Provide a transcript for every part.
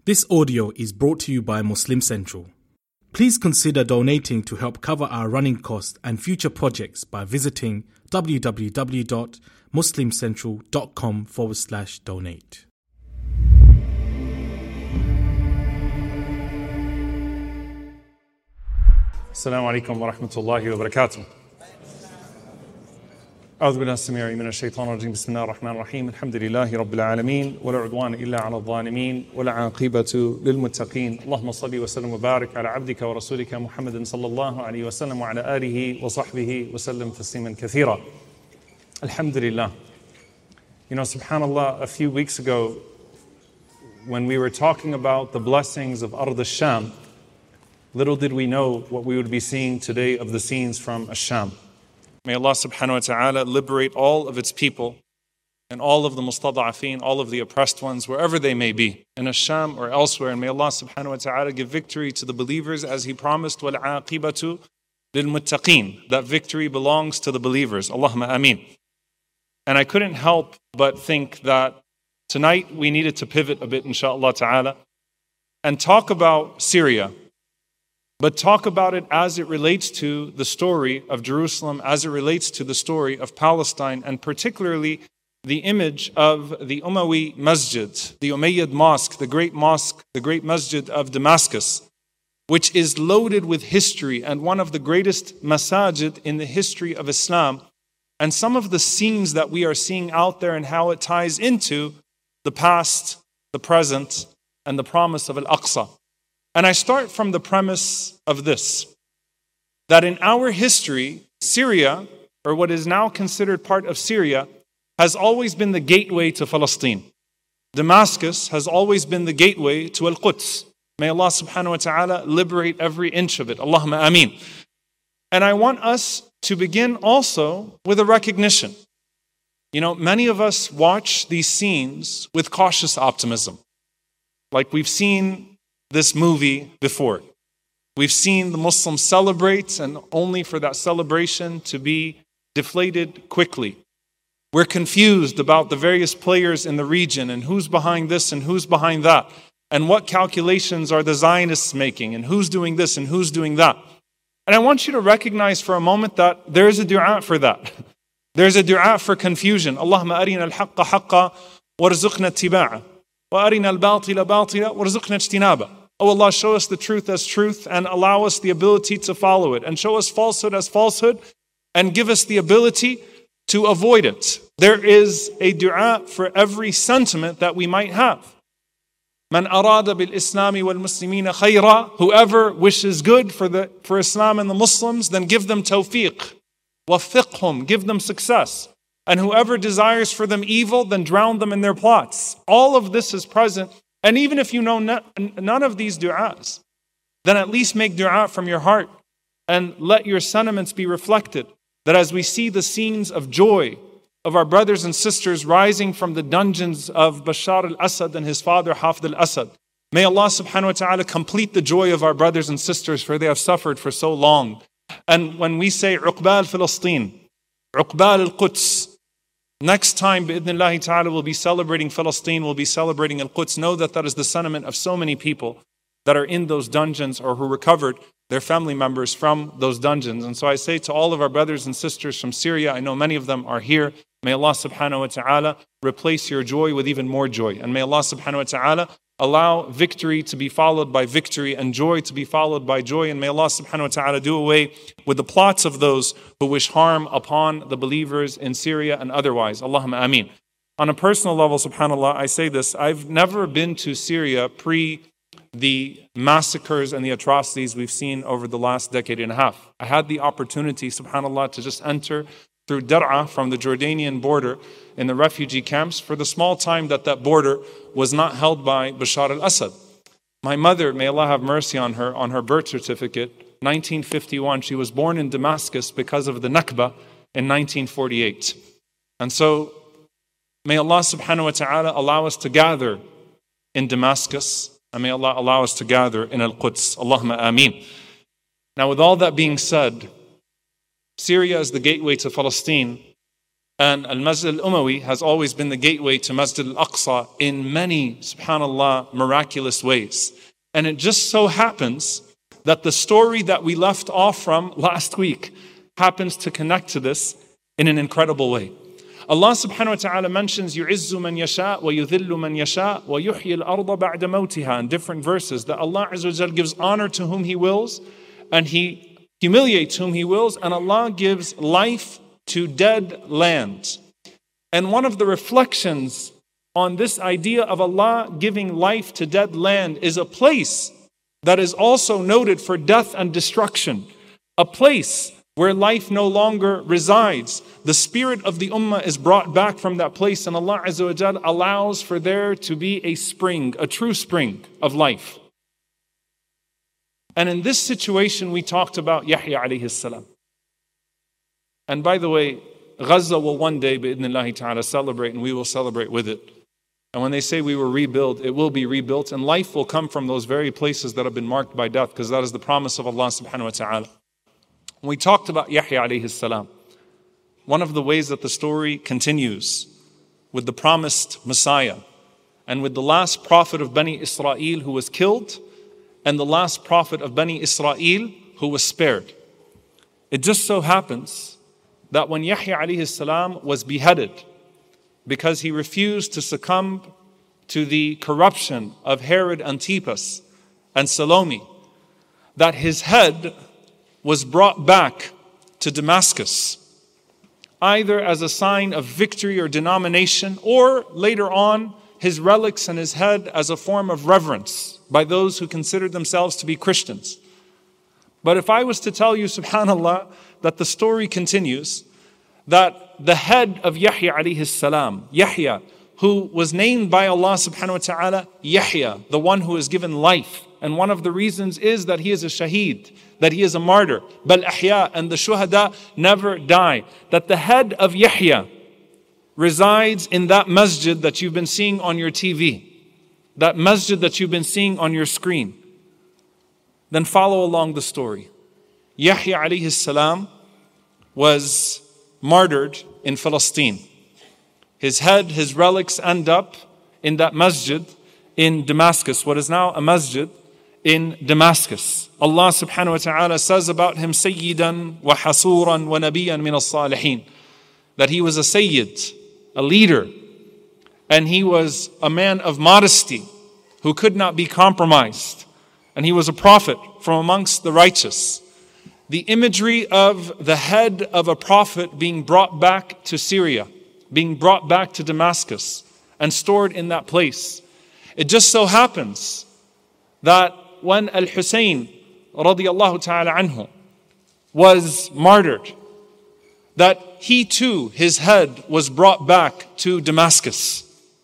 This audio is brought to you by Muslim Central. Please consider donating to help cover our running costs and future projects by visiting www.muslimcentral.com/donate. Assalamu alaikum wa rahmatullahi wa barakatuh. أعوذ بالله السميع من الشيطان الرجيم بسم الله الرحمن الرحيم الحمد لله رب العالمين ولا عدوان إلا على الظالمين ولا عاقبة للمتقين اللهم صل وسلم وبارك على عبدك ورسولك محمد صلى الله عليه وسلم وعلى آله وصحبه وسلم تسليما كثيرا. Alhamdulillah. You know, subhanallah, a few weeks ago when we were talking about the blessings of Ard al-Sham, little did we know what we would be seeing today of the scenes from Ash-Sham. May Allah subhanahu wa ta'ala liberate all of its people and all of the mustada'afeen, all of the oppressed ones, wherever they may be, in Ash-Sham or elsewhere. And may Allah subhanahu wa ta'ala give victory to the believers as He promised, وَالْعَاقِبَةُ لِلْمُتَّقِينَ. That victory belongs to the believers. Allahumma ameen. And I couldn't help but think that tonight we needed to pivot a bit, inshaAllah ta'ala, and talk about Syria. But talk about it as it relates to the story of Jerusalem, as it relates to the story of Palestine, and particularly the image of the Umayyad Masjid, the Umayyad Mosque, the great masjid of Damascus, which is loaded with history and one of the greatest masajid in the history of Islam, and some of the scenes that we are seeing out there and how it ties into the past, the present, and the promise of Al-Aqsa. And I start from the premise of this, that in our history, Syria, or what is now considered part of Syria, has always been the gateway to Palestine. Damascus has always been the gateway to Al-Quds. May Allah subhanahu wa ta'ala liberate every inch of it. Allahumma ameen. And I want us to begin also with a recognition. You know, many of us watch these scenes with cautious optimism. Like we've seen this movie before. We've seen the Muslims celebrate and only for that celebration to be deflated quickly. We're confused about the various players in the region and who's behind this and who's behind that and what calculations are the Zionists making and who's doing this and who's doing that. And I want you to recognize for a moment that there's a dua for that. There's a dua for confusion. Allahumma arina al-haqqa haqqa warzuqna ittiba'ah. وَأَرِنَا الْبَاطِلَ بَاطِلًا وَارْزُقْنَا اجْتِنَابًا. Oh Allah, show us the truth as truth and allow us the ability to follow it. And show us falsehood as falsehood and give us the ability to avoid it. There is a dua for every sentiment that we might have. مَنْ أَرَادَ بِالْإِسْلَامِ وَالْمُسْلِمِينَ خَيْرًا. Whoever wishes good for Islam and the Muslims, then give them tawfiq. وَفِقْهُمْ. Give them success. And whoever desires for them evil, then drown them in their plots. All of this is present. And even if you know none of these du'as, then at least make du'a from your heart and let your sentiments be reflected. That as we see the scenes of joy of our brothers and sisters rising from the dungeons of Bashar al-Assad and his father Hafid al-Assad, may Allah subhanahu wa ta'ala complete the joy of our brothers and sisters, for they have suffered for so long. And when we say Uqbal Palestine, Uqbal al-Quds, next time, bi'idhnillahi ta'ala, we'll be celebrating Palestine, we'll be celebrating Al-Quds. Know that that is the sentiment of so many people that are in those dungeons or who recovered their family members from those dungeons. And so I say to all of our brothers and sisters from Syria, I know many of them are here, may Allah subhanahu wa ta'ala replace your joy with even more joy. And may Allah subhanahu wa ta'ala allow victory to be followed by victory and joy to be followed by joy. And may Allah subhanahu wa ta'ala do away with the plots of those who wish harm upon the believers in Syria and otherwise. Allahumma ameen. On a personal level, subhanAllah, I say this, I've never been to Syria pre the massacres and the atrocities we've seen over the last decade and a half. I had the opportunity, subhanAllah, to just enter through Dar'a from the Jordanian border in the refugee camps for the small time that border was not held by Bashar al-Assad. My mother, may Allah have mercy on her birth certificate, 1951, she was born in Damascus because of the Nakba in 1948. And so, may Allah subhanahu wa ta'ala allow us to gather in Damascus, and may Allah allow us to gather in Al-Quds. Allahumma ameen. Now with all that being said, Syria is the gateway to Palestine, And Al-Masjid Al-Umawi has always been the gateway to Masjid Al-Aqsa in many, subhanAllah, miraculous ways. And it just so happens that the story that we left off from last week happens to connect to this in an incredible way. Allah subhanahu wa ta'ala mentions يُعِزُّ مَنْ يَشَاءُ وَيُذِلُّ مَنْ يَشَاءُ وَيُحْيِي الْأَرْضَ بَعْدَ مَوْتِهَا in different verses, that Allah Azza wa Jal gives honor to whom He wills and He humiliates whom He wills, and Allah gives life to dead land. And one of the reflections on this idea of Allah giving life to dead land is a place that is also noted for death and destruction, a place where life no longer resides. The spirit of the ummah is brought back from that place, and Allah Azza wa Jal allows for there to be a spring, a true spring of life. And in this situation, we talked about Yahya alayhi salam. And by the way, Gaza will one day, bi'idhnillahi ta'ala, celebrate, and we will celebrate with it. And when they say we will rebuild, it will be rebuilt, and life will come from those very places that have been marked by death, because that is the promise of Allah subhanahu wa ta'ala. When we talked about Yahya alayhi salam, one of the ways that the story continues with the promised Messiah and with the last prophet of Bani Israel who was killed and the last prophet of Bani Israel who was spared. It just so happens that when Yahya alayhi salam was beheaded because he refused to succumb to the corruption of Herod Antipas and Salome, that his head was brought back to Damascus, either as a sign of victory or denomination, or later on, his relics and his head as a form of reverence by those who considered themselves to be Christians. But if I was to tell you, subhanAllah, that the story continues, that the head of Yahya alayhi salam, Yahya, who was named by Allah subhanahu wa ta'ala, Yahya, the one who is given life. And one of the reasons is that he is a shaheed, that he is a martyr. Bal ahya, and the shuhada never die. That the head of Yahya resides in that masjid that you've been seeing on your TV, that masjid that you've been seeing on your screen. Then follow along the story. Yahya alayhi salam was martyred in Palestine. His head, his relics end up in that masjid in Damascus, what is now a masjid in Damascus. Allah subhanahu wa ta'ala says about him, Sayyidan wa hasuran wa nabiyan min as-salihin, that he was a sayyid, a leader, and he was a man of modesty who could not be compromised, and he was a prophet from amongst the righteous. The imagery of the head of a prophet being brought back to Syria, being brought back to Damascus and stored in that place. It just so happens that when Al-Hussein radiyallahu ta'ala anhu was martyred, that he too, his head was brought back to Damascus,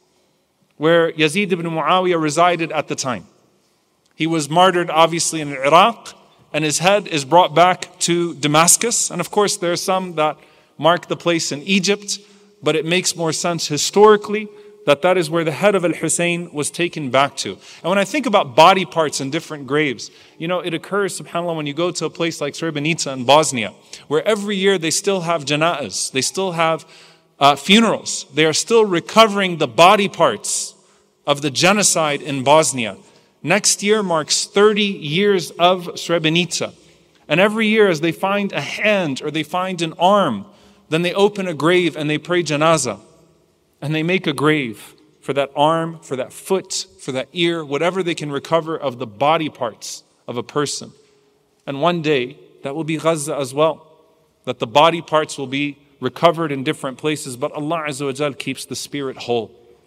where Yazid ibn Muawiyah resided at the time. He was martyred obviously in Iraq, and his head is brought back to Damascus. And of course there are some that mark the place in Egypt, but it makes more sense historically that is where the head of Al-Hussein was taken back to. And when I think about body parts in different graves, it occurs, subhanAllah, when you go to a place like Srebrenica in Bosnia, where every year they still have jana'as, they still have funerals. They are still recovering the body parts of the genocide in Bosnia. Next year marks 30 years of Srebrenica. And every year as they find a hand or they find an arm, then they open a grave and they pray janazah. And they make a grave for that arm, for that foot, for that ear, whatever they can recover of the body parts of a person. And one day, that will be Gaza as well. That the body parts will be recovered in different places, but Allah Azza wa Jal keeps the spirit whole.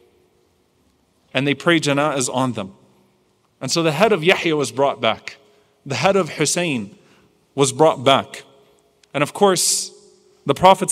And they pray janazahs on them. And so the head of Yahya was brought back. The head of Hussein was brought back. And of course, the Prophet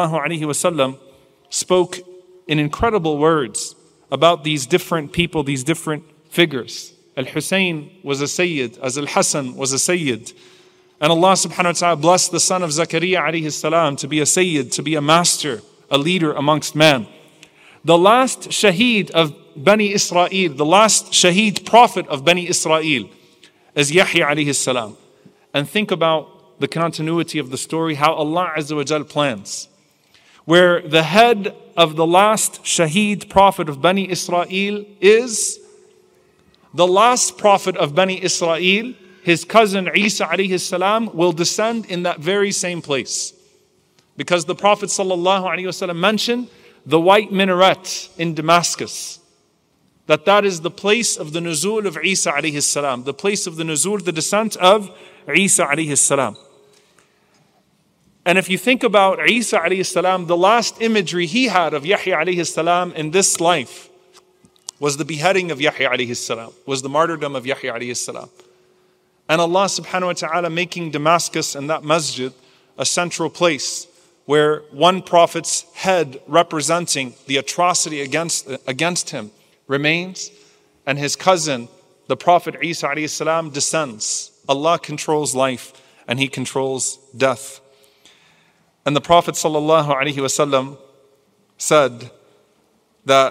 ﷺ spoke in incredible words about these different people, these different figures. Al-Hussein was a Sayyid, as Al-Hassan was a Sayyid. And Allah subhanahu wa ta'ala blessed the son of Zakaria alayhi salam to be a Sayyid, to be a master, a leader amongst man. The last Shaheed of Bani Israel, the last Shaheed prophet of Bani Israel is Yahya alayhi salam. And think about the continuity of the story, how Allah Azza wa Jal plans. where the head of the last Shaheed prophet of Bani Israel is the last prophet of Bani Israel, his cousin Isa alayhi salam, will descend in that very same place. Because the Prophet ﷺ mentioned the white minaret in Damascus, that is the place of the nuzul of Isa alayhi salam, the place of the nuzul, the descent of Isa alayhi salam. And if you think about Isa alayhi salam, the last imagery he had of Yahya alayhi salam in this life was the beheading of Yahya alayhi salam, was the martyrdom of Yahya alayhi salam. And Allah subhanahu wa ta'ala making Damascus and that masjid a central place where one prophet's head representing the atrocity against him remains, and his cousin, the Prophet Isa alayhi salam, descends. Allah controls life and He controls death. And the Prophet sallallahu alaihi wasallam said that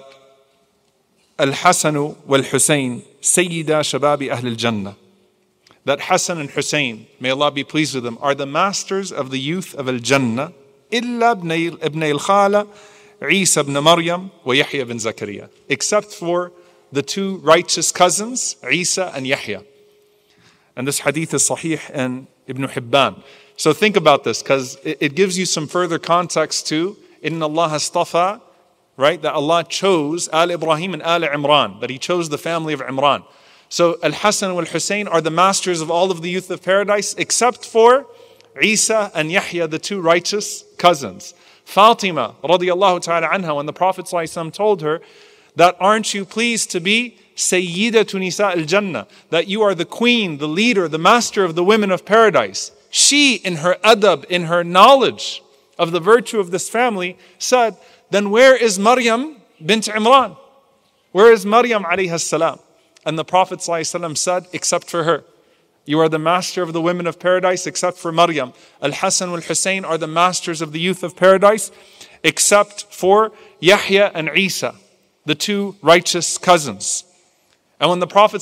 Al-Hasan wal-Husayn Sayyida Shababi Ahl al-Jannah, that Hassan and Hussein, may Allah be pleased with them, are the masters of the youth of Al-Jannah, illa ibn al-Khala, Isa ibn Maryam, wa Yahya ibn Zakaria, except for the two righteous cousins, Isa and Yahya. And this hadith is sahih in Ibn Hibban. So think about this, because it gives you some further context to Inna Allah astafa, right? That Allah chose Al Ibrahim and Al Imran, that He chose the family of Imran. So Al-Hasan and Al-Husayn are the masters of all of the youth of paradise, except for Isa and Yahya, the two righteous cousins. Fatima, radiallahu ta'ala anha, when the Prophet ﷺ told her that, aren't you pleased to be Sayyidatu Nisa al-Jannah, that you are the queen, the leader, the master of the women of paradise. She, in her adab, in her knowledge of the virtue of this family, said, then where is Maryam bint Imran? Where is Maryam alayha salam? And the Prophet ﷺ said, except for her. You are the master of the women of paradise except for Maryam. Al-Hasan and Al-Husayn are the masters of the youth of paradise except for Yahya and Isa, the two righteous cousins. And when the Prophet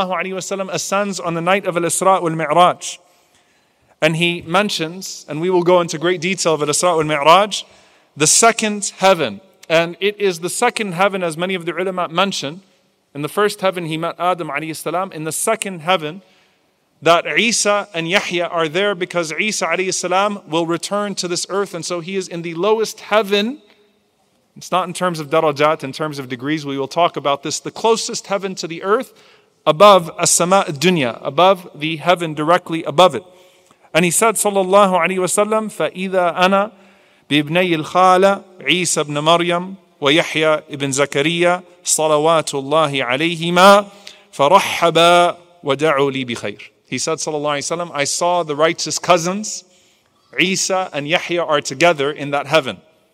ﷺ ascends on the night of Al-Isra wal-Mi'raj, and he mentions, and we will go into great detail of Al-Isra wal-Mi'raj, the second heaven. And it is the second heaven, as many of the ulama mention. In the first heaven he met Adam alayhi salam. In the second heaven, that Isa and Yahya are there because Isa alayhi salam will return to this earth, and so he is in the lowest heaven. It's not in terms of darajat, in terms of degrees. We will talk about this. The closest heaven to the earth, above as-sama' ad-dunya, above the heaven directly above it. And he said, sallallahu alayhi wa sallam, فَإِذَا أَنَا بِإِبْنَيِ الْخَالَ عِيسَى بْنَ مَرْيَمْ وَيَحْيَى ibn Zakaria صَلَوَاتُ اللَّهِ عَلَيْهِمَا فَرَحَّبَا وَدَعُوا لِي بِخَيْرٍ. He said, sallallahu alayhi wa sallam, I saw the righteous cousins, Isa and Yahya, are together in that heaven.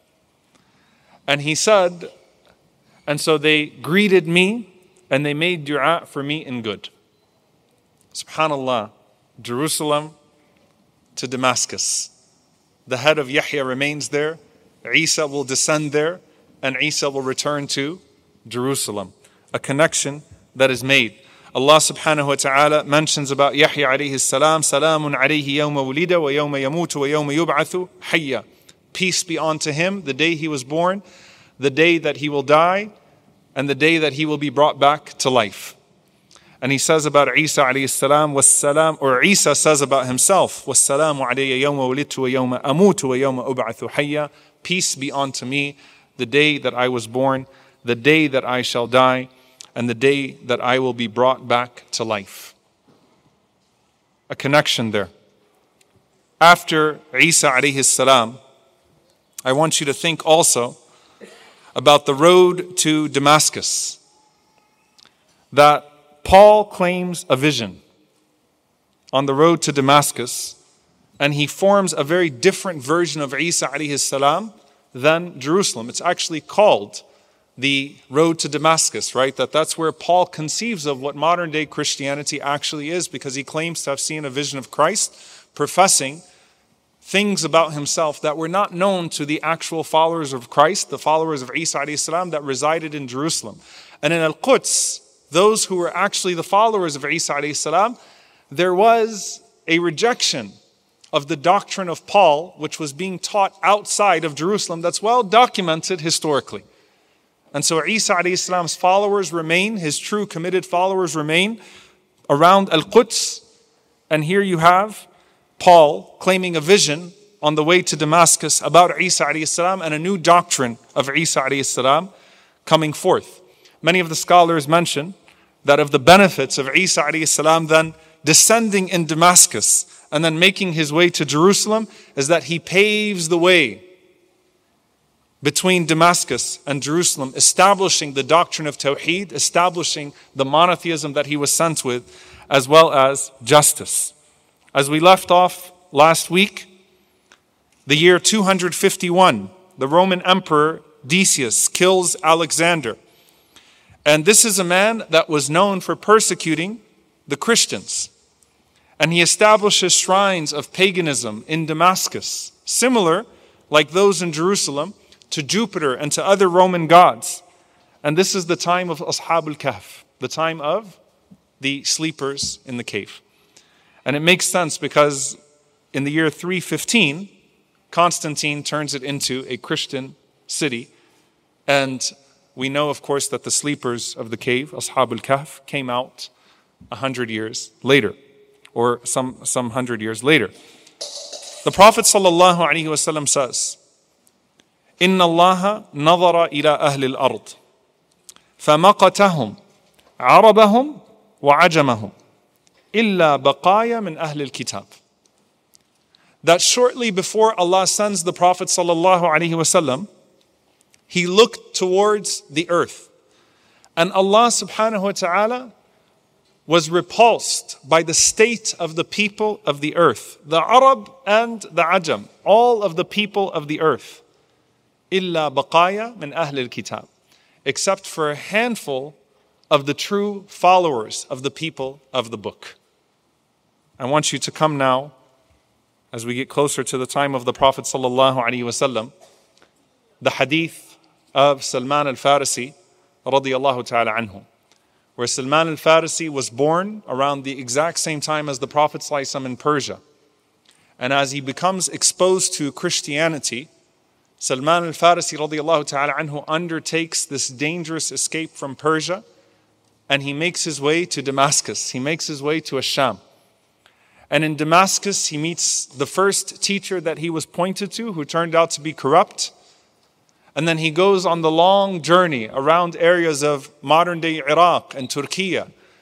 And he said, and so they greeted me and they made dua for me in good. SubhanAllah, Jerusalem to Damascus. The head of Yahya remains there, Isa will descend there, and Isa will return to Jerusalem. A connection that is made. Allah subhanahu wa ta'ala mentions about Yahya alayhi salam, Salamun alayhi yawma wulida wa yawma yamutu wa yawma yub'athu hayya. Peace be unto him the day he was born, the day that he will die, and the day that he will be brought back to life. And he says about Isa alayhi salam, wassalam, or Isa says about himself, wassalamu alayya yawma wulidtu wa yawma amutu wa yawma ub'athu hayya. Peace be unto me the day that I was born, the day that I shall die, and the day that I will be brought back to life. A connection there. After Isa alayhi salam, I want you to think also about the road to Damascus. That Paul claims a vision on the road to Damascus, and he forms a very different version of Isa alayhi salam than Jerusalem. It's actually called the road to Damascus, right? That's where Paul conceives of what modern day Christianity actually is, because he claims to have seen a vision of Christ, professing things about himself that were not known to the actual followers of Christ, the followers of Isa alayhi salam that resided in Jerusalem. And in Al-Quds, those who were actually the followers of Isa alayhi salam, there was a rejection of the doctrine of Paul, which was being taught outside of Jerusalem, that's well documented historically. And so Isa alayhi salam's followers remain, his true committed followers remain around Al-Quds. And here you have Paul claiming a vision on the way to Damascus about Isa alayhi salam and a new doctrine of Isa alayhi salam coming forth. Many of the scholars mention that of the benefits of Isa alayhi salam then descending in Damascus and then making his way to Jerusalem is that he paves the way between Damascus and Jerusalem, establishing the doctrine of Tawheed, establishing the monotheism that he was sent with, as well as justice. As we left off last week, the year 251, the Roman Emperor Decius kills Alexander. And this is a man that was known for persecuting the Christians. And he establishes shrines of paganism in Damascus, similar, like those in Jerusalem, to Jupiter and to other Roman gods. And this is the time of Ashab al-Kahf, the time of the sleepers in the cave. And it makes sense because in the year 315, Constantine turns it into a Christian city. And we know, of course, that the sleepers of the cave, Ashab al-Kahf, came out 100 years later, or some 100 years later. The Prophet ﷺ says, إن الله نظر إلى أهل الأرض فمقتهم عربهم وعجمهم إلا بقايا من أهل الكتاب. That shortly before Allah sends the Prophet ﷺ, he looked towards the earth. And Allah subhanahu wa ta'ala was repulsed by the state of the people of the earth. The Arab and the Ajam, all of the people of the earth. إِلَّا بَقَايَا مِنْ أَهْلِ الْكِتَابِ, except for a handful of the true followers of the people of the book. I want you to come now, as we get closer to the time of the Prophet ﷺ, the hadith of Salman al-Farisi radiyallahu ta'ala anhu, where Salman al-Farisi was born around the exact same time as the Prophet ﷺ in Persia. And as he becomes exposed to Christianity, Salman al-Farisi radiyallahu ta'ala anhu undertakes this dangerous escape from Persia, and he makes his way to Damascus. He makes his way to Asham. And in Damascus, he meets the first teacher that he was pointed to, who turned out to be corrupt. And then he goes on the long journey around areas of modern-day Iraq and Turkey,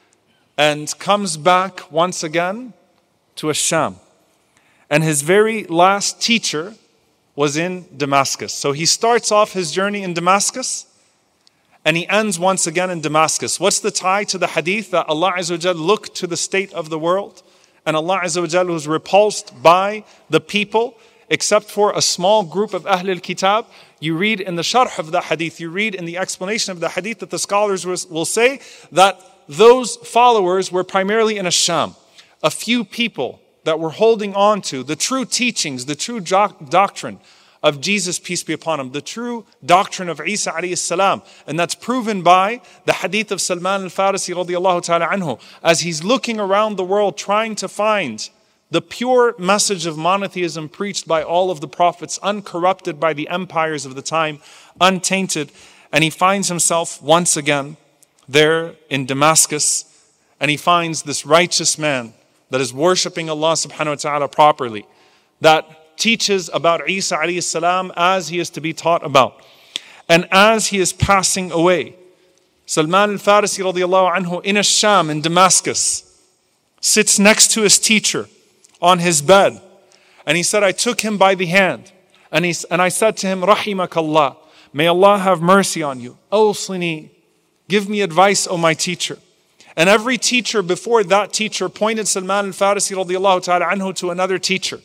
and comes back once again to Asham. And his very last teacher was in Damascus. So he starts off his journey in Damascus, and he ends once again in Damascus. What's the tie to the hadith that Allah Azza wa Jal looked to the state of the world, and Allah Azza wa Jal was repulsed by the people, except for a small group of Ahl al-Kitab? You read in the sharh of the hadith, you read in the explanation of the hadith that the scholars will say that those followers were primarily in Asham. A few people that were holding on to the true teachings, the true doctrine of Jesus, peace be upon him, the true doctrine of Isa alayhi salam. And that's proven by the hadith of Salman al-Farisi radiyallahu ta'ala anhu, as he's looking around the world trying to find the pure message of monotheism preached by all of the prophets, uncorrupted by the empires of the time, untainted. And he finds himself once again there in Damascus, and he finds this righteous man that is worshipping Allah subhanahu wa ta'ala properly, that teaches about Isa alayhi salam as he is to be taught about. And as he is passing away, Salman al-Farisi radiyallahu anhu in Asham, in Damascus, sits next to his teacher on his bed. And he said, I took him by the hand, and I said to him, Rahimakallah, may Allah have mercy on you. Awsini, give me advice, O my teacher. And every teacher before that teacher pointed Salman al-Farisi radiyallahu ta'ala anhu to another teacher.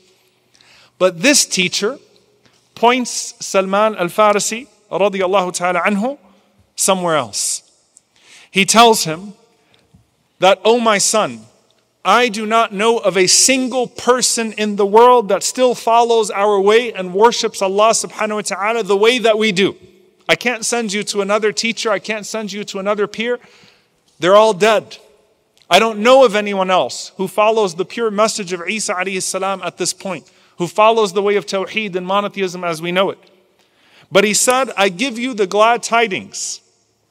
But this teacher points Salman al-Farisi radiyallahu ta'ala anhu somewhere else. He tells him that, O my son, I do not know of a single person in the world that still follows our way and worships Allah subhanahu wa ta'ala the way that we do. I can't send you to another teacher. I can't send you to another peer. They're all dead. I don't know of anyone else who follows the pure message of Isa alayhi salam at this point, who follows the way of Tawheed and monotheism as we know it. But he said, I give you the glad tidings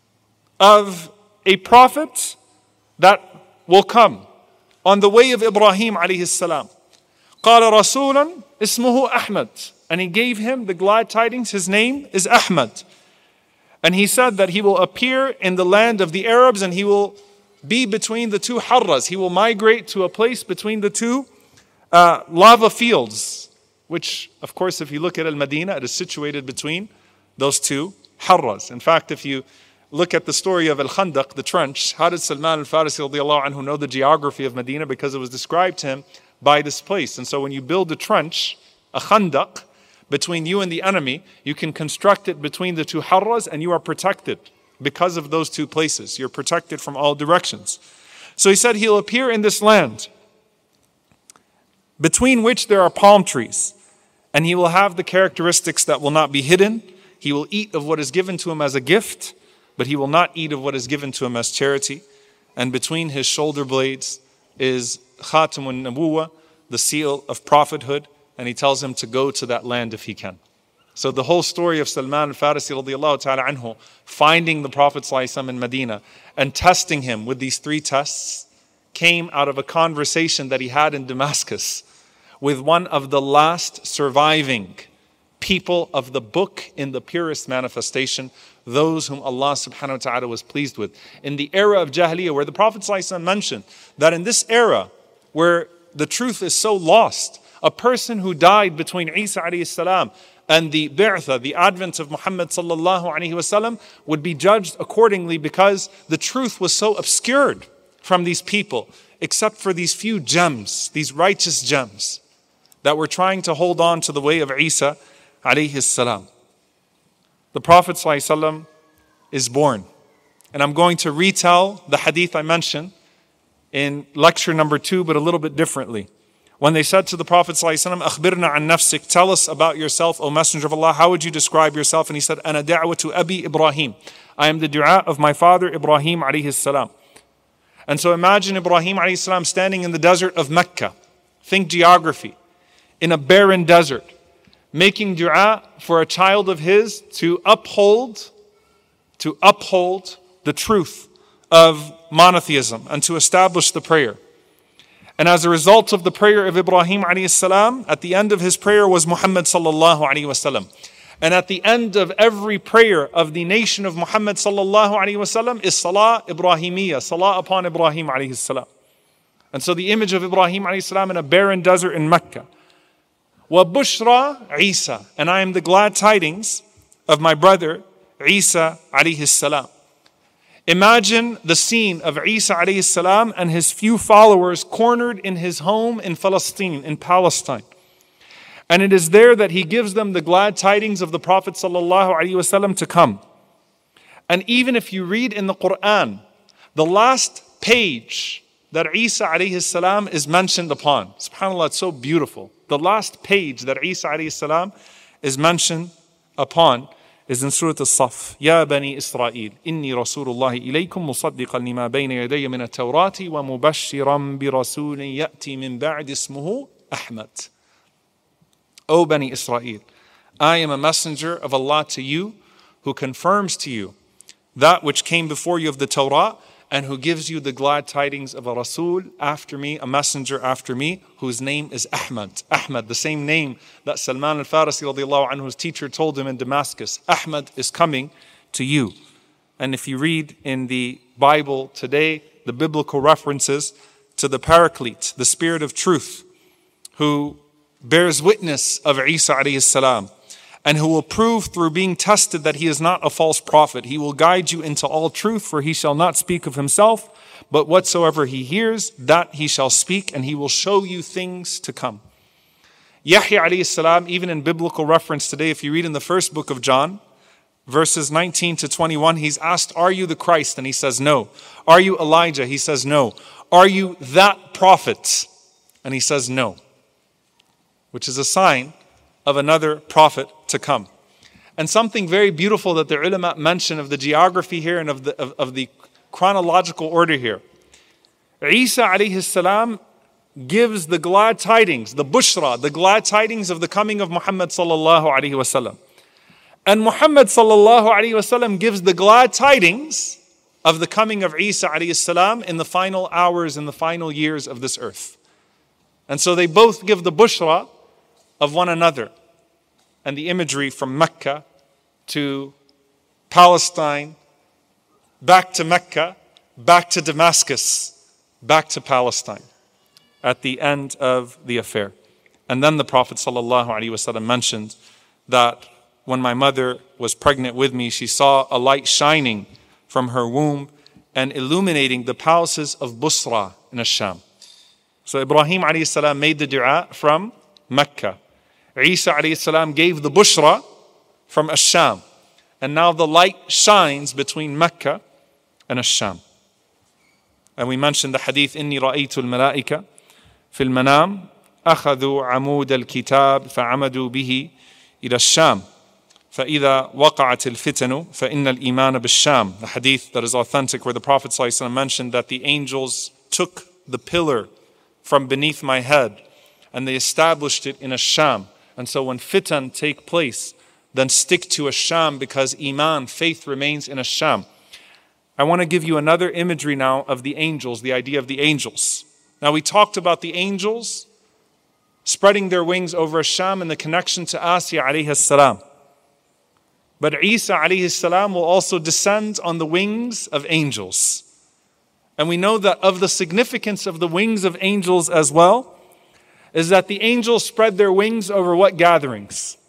of a prophet that will come on the way of Ibrahim alayhi salam. قال رسولا اسمه أحمد. And he gave him the glad tidings. His name is Ahmad. And he said that he will appear in the land of the Arabs and he will be between the two harras. He will migrate to a place between the two lava fields, which, of course, if you look at Al-Madinah, it is situated between those two harras. In fact, if you look at the story of Al-Khandaq, the trench, how did Salman al-Farisi radiallahu anhu know the geography of Medina? Because it was described to him by this place. And so when you build a trench, a Khandaq, between you and the enemy, you can construct it between the two harras and you are protected because of those two places. You're protected from all directions. So he said he'll appear in this land between which there are palm trees, and he will have the characteristics that will not be hidden. He will eat of what is given to him as a gift, but he will not eat of what is given to him as charity. And between his shoulder blades is Khatamun Nabuwa, the seal of prophethood, and he tells him to go to that land if he can. So the whole story of Salman al-Farisi radiallahu ta'ala anhu finding the Prophet ﷺ in Medina and testing him with these three tests came out of a conversation that he had in Damascus with one of the last surviving people of the book in the purest manifestation, those whom Allah subhanahu wa ta'ala was pleased with. In the era of Jahiliyyah, where the Prophet ﷺ mentioned that in this era where the truth is so lost, a person who died between Isa alayhi salam and the bi'tha, the advent of Muhammad sallallahu alayhi wasallam, would be judged accordingly because the truth was so obscured from these people, except for these few gems, these righteous gems that were trying to hold on to the way of Isa alayhi salam. The Prophet sallallahu alayhi wasallam is born. And I'm going to retell the hadith I mentioned in lecture number 2, but a little bit differently. When they said to the Prophet ﷺ, أخبرنا عن نفسك, tell us about yourself, O Messenger of Allah, how would you describe yourself? And he said, أنا دعوة أبي إبراهيم. I am the dua of my father Ibrahim alayhi salam. And so imagine Ibrahim alayhi salam standing in the desert of Mecca. Think geography. In a barren desert. Making dua for a child of his to uphold the truth of monotheism and to establish the prayer. And as a result of the prayer of Ibrahim alayhi salam, at the end of his prayer was Muhammad sallallahu alayhi wasallam. And at the end of every prayer of the nation of Muhammad sallallahu alayhi wasallam is Salah Ibrahimiyya, Salah upon Ibrahim alayhi salam. And so the image of Ibrahim alayhi salam in a barren desert in Mecca. Wa bushra Isa, and I am the glad tidings of my brother Isa alayhi salam. Imagine the scene of Isa alayhi salam and his few followers cornered in his home in Palestine, in Palestine. And it is there that he gives them the glad tidings of the Prophet sallallahu alaihi wasallam to come. And even if you read in the Quran, the last page that Isa alayhi salam is mentioned upon, subhanAllah, it's so beautiful. The last page that Isa alayhi salam is mentioned upon is in Surah As-Saff. Ya Bani Israel, inni Rasulullah ilaykum musaddiqan lima bayna yadayya min at-Tawrati wa mubashiran bi rasulin ya'ti min ba'd ismuhu Ahmad. O Bani Israel, I am a messenger of Allah to you who confirms to you that which came before you of the Torah and who gives you the glad tidings of a Rasul after me, a messenger after me, whose name is Ahmad. Ahmad, the same name that Salman al-Farisi radiallahu anhu's teacher told him in Damascus. Ahmad is coming to you. And if you read in the Bible today, the biblical references to the Paraclete, the Spirit of Truth, who bears witness of Isa alayhi salam, and who will prove through being tested that he is not a false prophet. He will guide you into all truth, for he shall not speak of himself, but whatsoever he hears, that he shall speak, and he will show you things to come. Yahya alayhi salam, even in biblical reference today, if you read in the first book of John, verses 19 to 21, he's asked, are you the Christ? And he says, no. Are you Elijah? He says, no. Are you that prophet? And he says, no. Which is a sign of another prophet to come. And something very beautiful that the ulama mention of the geography here and of the chronological order here Isa alayhi salam gives the glad tidings, the bushra, the glad tidings of the coming of Muhammad sallallahu alayhi wasallam. And Muhammad sallallahu alayhi wasallam gives the glad tidings of the coming of Isa alayhi salam in the final hours, in the final years of this earth. And so they both give the bushra of one another. And the imagery from Mecca to Palestine, back to Mecca, back to Damascus, back to Palestine at the end of the affair. And then the Prophet ﷺ mentioned that when my mother was pregnant with me, she saw a light shining from her womb and illuminating the palaces of Busra in Ash-Sham. So Ibrahim ﷺ made the dua from Mecca. Isa ﷺ gave the bushra from Ash-Sham. And now the light shines between Mecca and Ash-Sham. And we mentioned the hadith, إِنِّي رَأَيْتُ الْمَلَائِكَةَ فِي الْمَنَامِ أَخَذُوا عَمُودَ الْكِتَابِ فَعَمَدُوا بِهِ إِلَى الشَّامِ فَإِذَا وَقَعَتِ الْفِتَنُ فَإِنَّ الْإِيمَانَ بِالشَّامِ. The hadith that is authentic where the Prophet ﷺ mentioned that the angels took the pillar from beneath my head and they established it in Ash-Sham. And so when fitan take place, then stick to Ash-Sham because Iman, faith remains in Ash-Sham. I want to give you another imagery now of the angels, the idea of the angels. Now we talked about the angels spreading their wings over Ash-Sham and the connection to Asya alayhi salam. But Isa alayhi salam will also descend on the wings of angels. And we know that of the significance of the wings of angels as well, is that the angels spread their wings over what gatherings?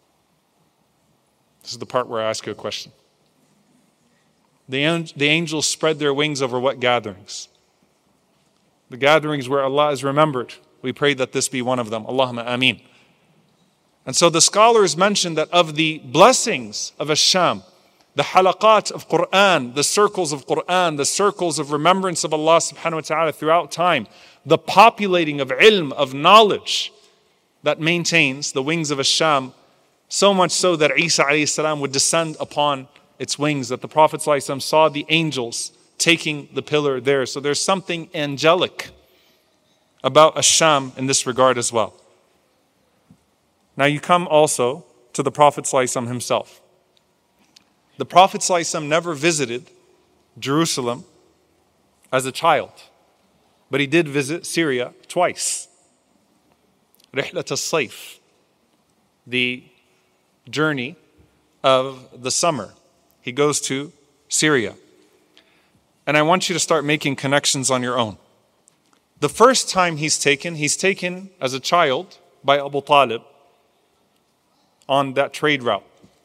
This is the part where I ask you a question. The angels spread their wings over what gatherings? The gatherings where Allah is remembered. We pray that this be one of them. Allahumma ameen. And so the scholars mention that of the blessings of Ash-Sham, the halaqat of Quran, the circles of Quran, the circles of remembrance of Allah subhanahu wa ta'ala throughout time, the populating of ilm, of knowledge that maintains the wings of Ash-Sham, so much so that Isa alayhi salam would descend upon its wings, that the Prophet ﷺ saw the angels taking the pillar there. So there's something angelic about Ash-Sham in this regard as well. Now you come also to the Prophet ﷺ himself. The Prophet ﷺ never visited Jerusalem as a child, but he did visit Syria twice. Rihlat al-Sayf, the journey of the summer. He goes to Syria. And I want you to start making connections on your own. The first time he's taken as a child by Abu Talib on that trade route.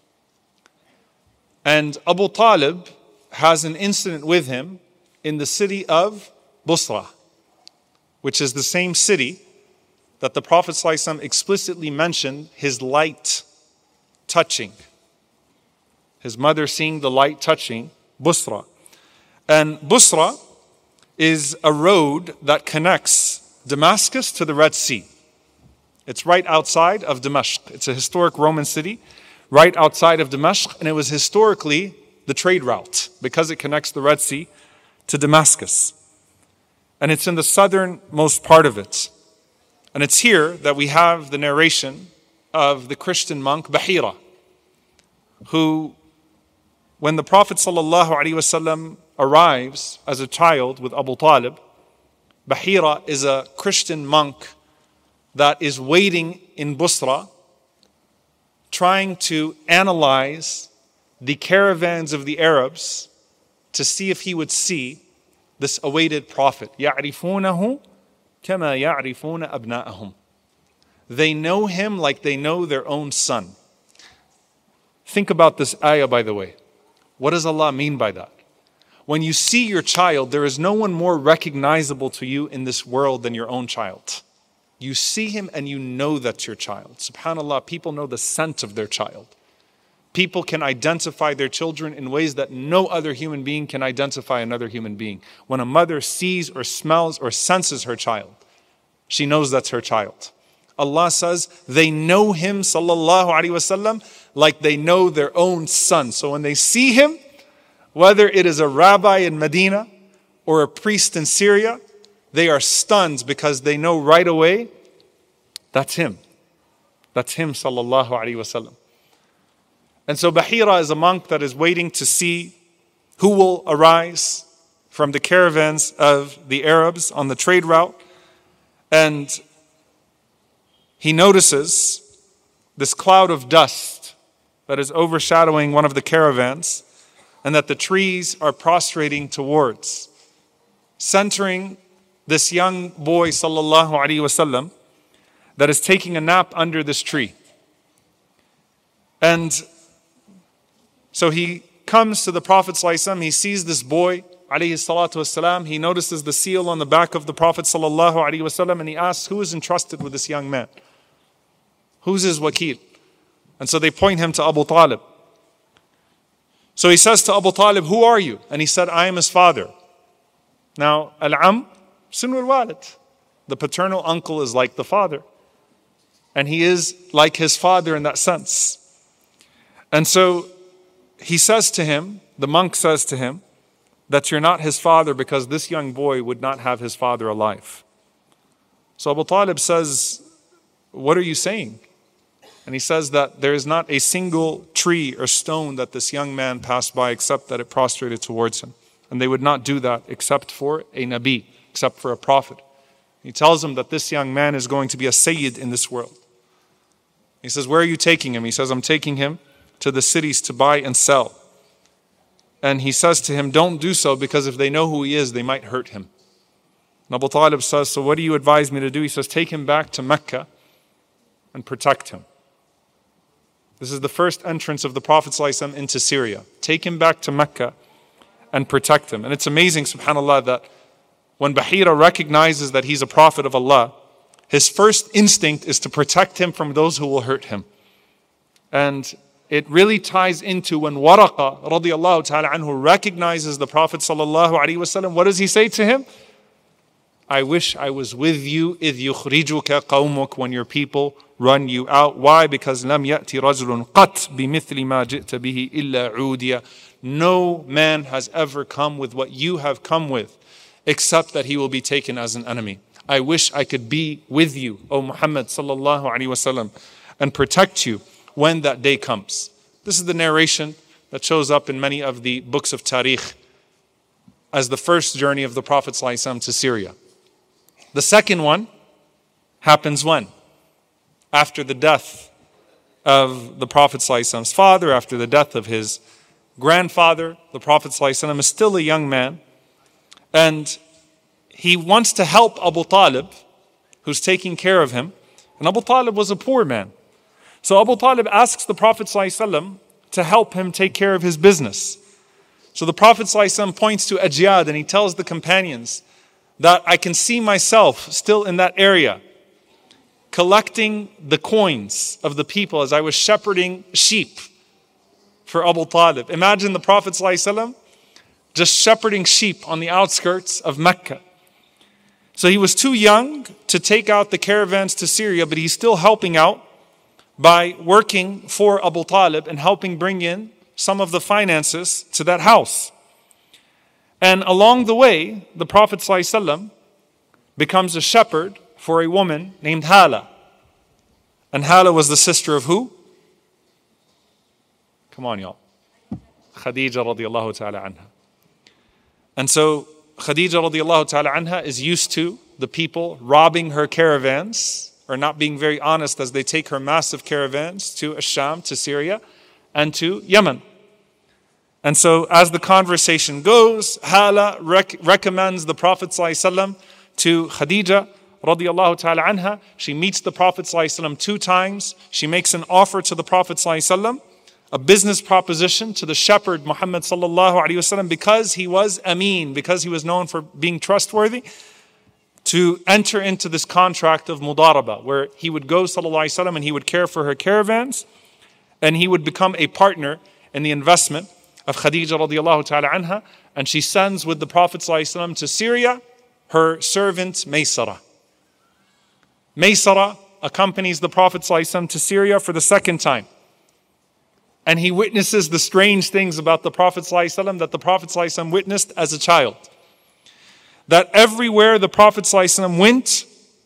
And Abu Talib has an incident with him in the city of Busra, which is the same city that the Prophet ﷺ explicitly mentioned his light touching. His mother seeing the light touching Busra. And Busra is a road that connects Damascus to the Red Sea. It's right outside of Damascus. It's a historic Roman city right outside of Damascus, and it was historically the trade route because it connects the Red Sea to Damascus. And it's in the southernmost part of it. And it's here that we have the narration of the Christian monk Bahira, who, when the Prophet ﷺ arrives as a child with Abu Talib, Bahira is a Christian monk that is waiting in Busra, trying to analyze the caravans of the Arabs to see if he would see this awaited prophet. يَعْرِفُونَهُ كَمَا يَعْرِفُونَ أَبْنَاءَهُم. They know him like they know their own son. Think about this ayah, by the way. What does Allah mean by that? When you see your child, there is no one more recognizable to you in this world than your own child. You see him and you know that's your child. SubhanAllah, people know the scent of their child. People can identify their children in ways that no other human being can identify another human being. When a mother sees or smells or senses her child, she knows that's her child. Allah says they know him, sallallahu alaihi wasallam, like they know their own son. So when they see him, whether it is a rabbi in Medina or a priest in Syria, they are stunned because they know right away, that's him. That's him, sallallahu alaihi wasallam. And so Bahira is a monk that is waiting to see who will arise from the caravans of the Arabs on the trade route. And he notices this cloud of dust that is overshadowing one of the caravans, and that the trees are prostrating towards, centering this young boy, sallallahu alaihi wasallam, that is taking a nap under this tree. And so he comes to the Prophet sallallahu alaihi wasallam, he sees this boy, alayhi salatu wasalam, he notices the seal on the back of the Prophet sallallahu alaihi wasallam, and he asks, who is entrusted with this young man? Who's his wakil? And so they point him to Abu Talib. So he says to Abu Talib, who are you? And he said, I am his father. Now, al-am, sinu al-walid. The paternal uncle is like the father. And he is like his father in that sense. And so he says to him, the monk says to him, that you're not his father because this young boy would not have his father alive. So Abu Talib says, what are you saying? And he says that there is not a single tree or stone that this young man passed by except that it prostrated towards him. And they would not do that except for a Nabi, except for a prophet. He tells him that this young man is going to be a Sayyid in this world. He says, where are you taking him? He says, I'm taking him to the cities to buy and sell. And he says to him, don't do so because if they know who he is, they might hurt him. And Abu Talib says, so what do you advise me to do? He says, take him back to Mecca and protect him. This is the first entrance of the Prophet ﷺ into Syria. Take him back to Mecca and protect him. And it's amazing, subhanAllah, that when Bahira recognizes that he's a prophet of Allah, his first instinct is to protect him from those who will hurt him. And it really ties into when Waraqa radiallahu ta'ala anhu recognizes the Prophet sallallahu alaihi wasallam. What does he say to him? I wish I was with you إِذْ يُخْرِجُكَ قَوْمُكَ when your people run you out. Why? Because لَمْ يَأْتِ رَجُلٌ قَطْ بِمِثْلِ مَا جِئْتَ بِهِ إِلَّا عُودِيَ. No man has ever come with what you have come with, except that he will be taken as an enemy. I wish I could be with you, O Muhammad sallallahu alaihi wasallam, and protect you when that day comes. This is the narration that shows up in many of the books of Tariq as the first journey of the Prophet sallallahu alaihi wasallam to Syria. The second one happens when? After the death of the Prophet ﷺ's father, after the death of his grandfather, the Prophet ﷺ is still a young man. And he wants to help Abu Talib, who's taking care of him. And Abu Talib was a poor man. So Abu Talib asks the Prophet ﷺ to help him take care of his business. So the Prophet ﷺ points to Ajyad and he tells the companions that I can see myself still in that area, collecting the coins of the people as I was shepherding sheep for Abu Talib. Imagine the Prophet ﷺ just shepherding sheep on the outskirts of Mecca. So he was too young to take out the caravans to Syria, but he's still helping out by working for Abu Talib and helping bring in some of the finances to that house. And along the way, the Prophet ﷺ becomes a shepherd for a woman named Hala. And Hala was the sister of who? Come on, y'all. Khadija radiallahu ta'ala anha. And so Khadija radiallahu ta'ala anha is used to the people robbing her caravans or not being very honest as they take her massive caravans to Asham, to Syria, and to Yemen. And so as the conversation goes, Hala recommends the Prophet ﷺ to Khadija radiallahu ta'ala anha. She meets the Prophet ﷺ 2 times. She makes an offer to the Prophet ﷺ, a business proposition to the shepherd Muhammad sallallahu alaihi wasallam, because he was Ameen, because he was known for being trustworthy, to enter into this contract of mudaraba, where he would go sallallahu alaihi wasallam and he would care for her caravans, and he would become a partner in the investment of Khadija radiallahu ta'ala anha. And she sends with the Prophet ﷺ to Syria her servant Maysara. Maysara accompanies the Prophet ﷺ to Syria for the second time. And he witnesses the strange things about the Prophet ﷺ that the Prophet ﷺ witnessed as a child. that everywhere the Prophet ﷺ went,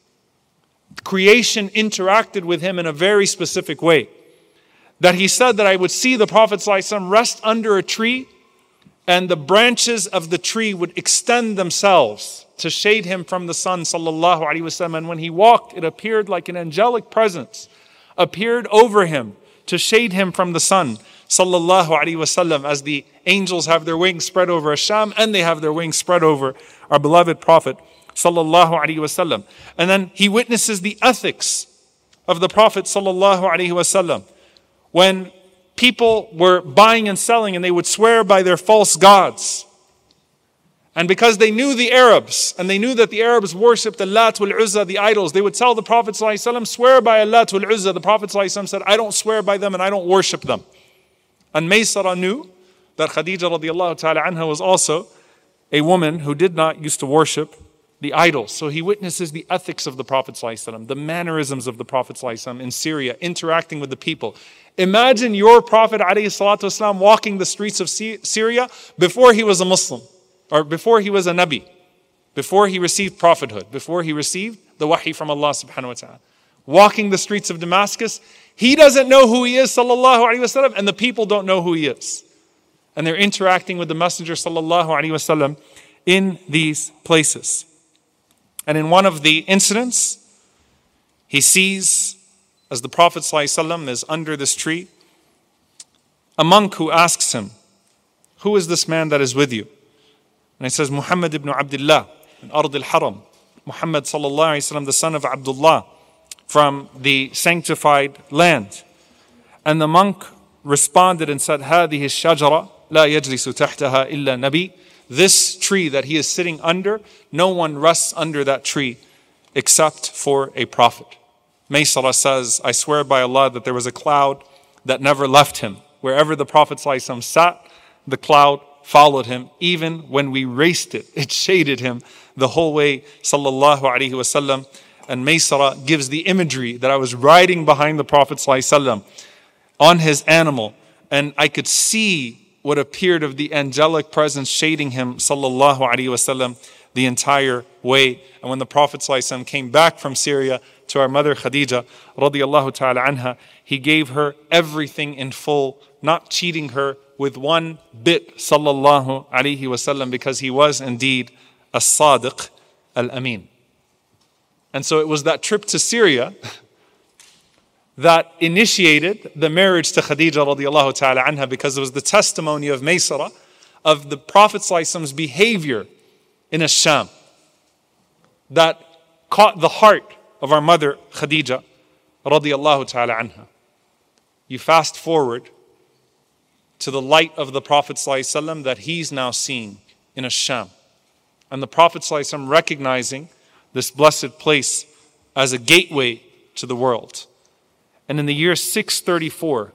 creation interacted with him in a very specific way. That he said that I would see the Prophet ﷺ rest under a tree, and the branches of the tree would extend themselves to shade him from the sun, sallallahu alaihi wasallam. And when he walked, it appeared like an angelic presence appeared over him to shade him from the sun, sallallahu alaihi wasallam, as the angels have their wings spread over Asham and they have their wings spread over our beloved Prophet, sallallahu alaihi wasallam. And then he witnesses the ethics of the Prophet, sallallahu alaihi wasallam, when people were buying and selling and they would swear by their false gods. And because they knew the Arabs, and they knew that the Arabs worshipped the Lat wal Uzza, the idols, they would tell the Prophet ﷺ, swear by Lat wal Uzza. The Prophet ﷺ said, I don't swear by them and I don't worship them. And Maysara knew that Khadija radiallahu ta'ala anha was also a woman who did not used to worship the idols. So he witnesses the ethics of the Prophet ﷺ, the mannerisms of the Prophet ﷺ in Syria, interacting with the people. Imagine your Prophet ﷺ walking the streets of Syria before he was a Muslim, or before he was a Nabi, before he received prophethood, before he received the wahi from Allah subhanahu wa ta'ala. Walking the streets of Damascus, he doesn't know who he is, sallallahu alaihi wasallam, and the people don't know who he is. And they're interacting with the Messenger, sallallahu alaihi wasallam, in these places. And in one of the incidents, he sees, as the Prophet ﷺ is under this tree, a monk who asks him, who is this man that is with you? And he says, Muhammad ibn Abdullah, in Ard al-Haram. Muhammad sallallahu alayhi wa sallam, the son of Abdullah, from the sanctified land. And the monk responded and said, هذه الشجرة لا يجلس تحتها إلا نبي. This tree that he is sitting under, no one rests under that tree except for a prophet. Maysara says, I swear by Allah that there was a cloud that never left him. Wherever the Prophet ﷺ sat, the cloud followed him. Even when we raced it, it shaded him the whole way, sallallahu alaihi wasallam. And Maysara gives the imagery that I was riding behind the Prophet ﷺ on his animal, and I could see what appeared of the angelic presence shading him, sallallahu alaihi wasallam, the entire way. And when the Prophet ﷺ came back from Syria to our mother Khadija radiallahu ta'ala anha, he gave her everything in full, not cheating her with one bit, sallallahu alaihi wasallam, because he was indeed a sadiq al-amin. And so it was that trip to Syria that initiated the marriage to Khadija radiallahu ta'ala anha, because it was the testimony of Maysara of the Prophet ﷺ's behavior in Asham that caught the heart of our mother Khadija radiallahu ta'ala anha. You fast forward to the light of the Prophet ﷺ that he's now seeing in Asham. And the Prophet ﷺ recognizing this blessed place as a gateway to the world. And in the year 634,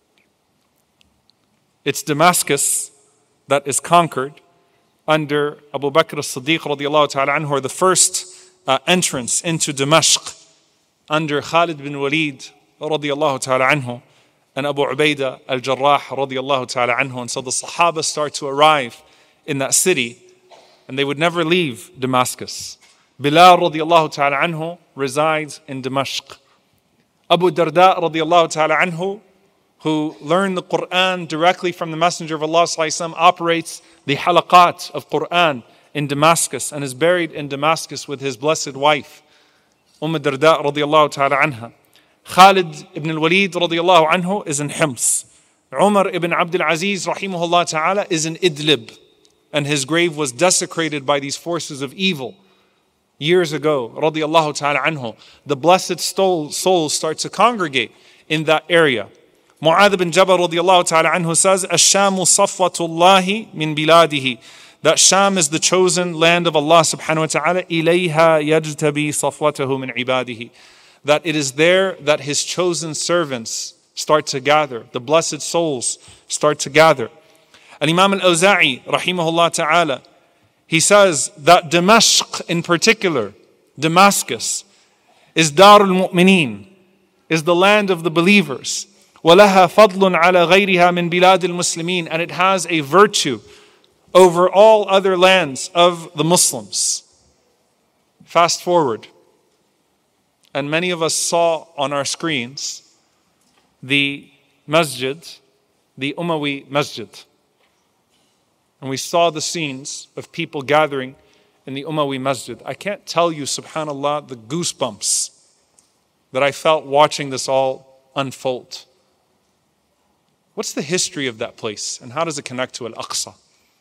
it's Damascus that is conquered under Abu Bakr as-Siddiq radiallahu ta'ala anhu, or the first entrance into Damascus under Khalid bin Walid radiallahu ta'ala anhu and Abu Ubaidah al-Jarrah radiallahu ta'ala anhu. And so the Sahaba start to arrive in that city, and they would never leave Damascus. Bilal radiallahu ta'ala anhu resides in Damascus. Abu Darda radiallahu ta'ala anhu, who learned the Quran directly from the Messenger of Allah sallallahu alaihi wasallam, operates the halaqat of Quran in Damascus and is buried in Damascus with his blessed wife, Darda radiallahu ta'ala anha. Khalid ibn al-Walid radiallahu anhu is in Hims. Umar ibn Abdul Aziz rahimahullah ta'ala is in Idlib, and his grave was desecrated by these forces of evil years ago, radiallahu ta'ala anhu. The blessed souls start to congregate in that area. Mu'adh ibn Jabal radiallahu ta'ala anhu says, Ash-Shamu safwatullahi min biladihi. That Sham is the chosen land of Allah subhanahu wa ta'ala. Ilayha yajtabi safwatahu min ibadihi. That it is there that his chosen servants start to gather. The blessed souls start to gather. And Imam al-Awza'i rahimahullah ta'ala, he says that Damascus in particular, Damascus, is Darul Mu'mineen, is the land of the believers. وَلَهَا فَضْلٌ عَلَى غَيْرِهَا مِنْ بِلَادِ الْمُسْلِمِينَ. And it has a virtue over all other lands of the Muslims. Fast forward, and many of us saw on our screens the masjid, the Umayyad Masjid. And we saw the scenes of people gathering in the Umayyad Masjid. I can't tell you, subhanAllah, the goosebumps that I felt watching this all unfold. What's the history of that place and how does it connect to Al-Aqsa?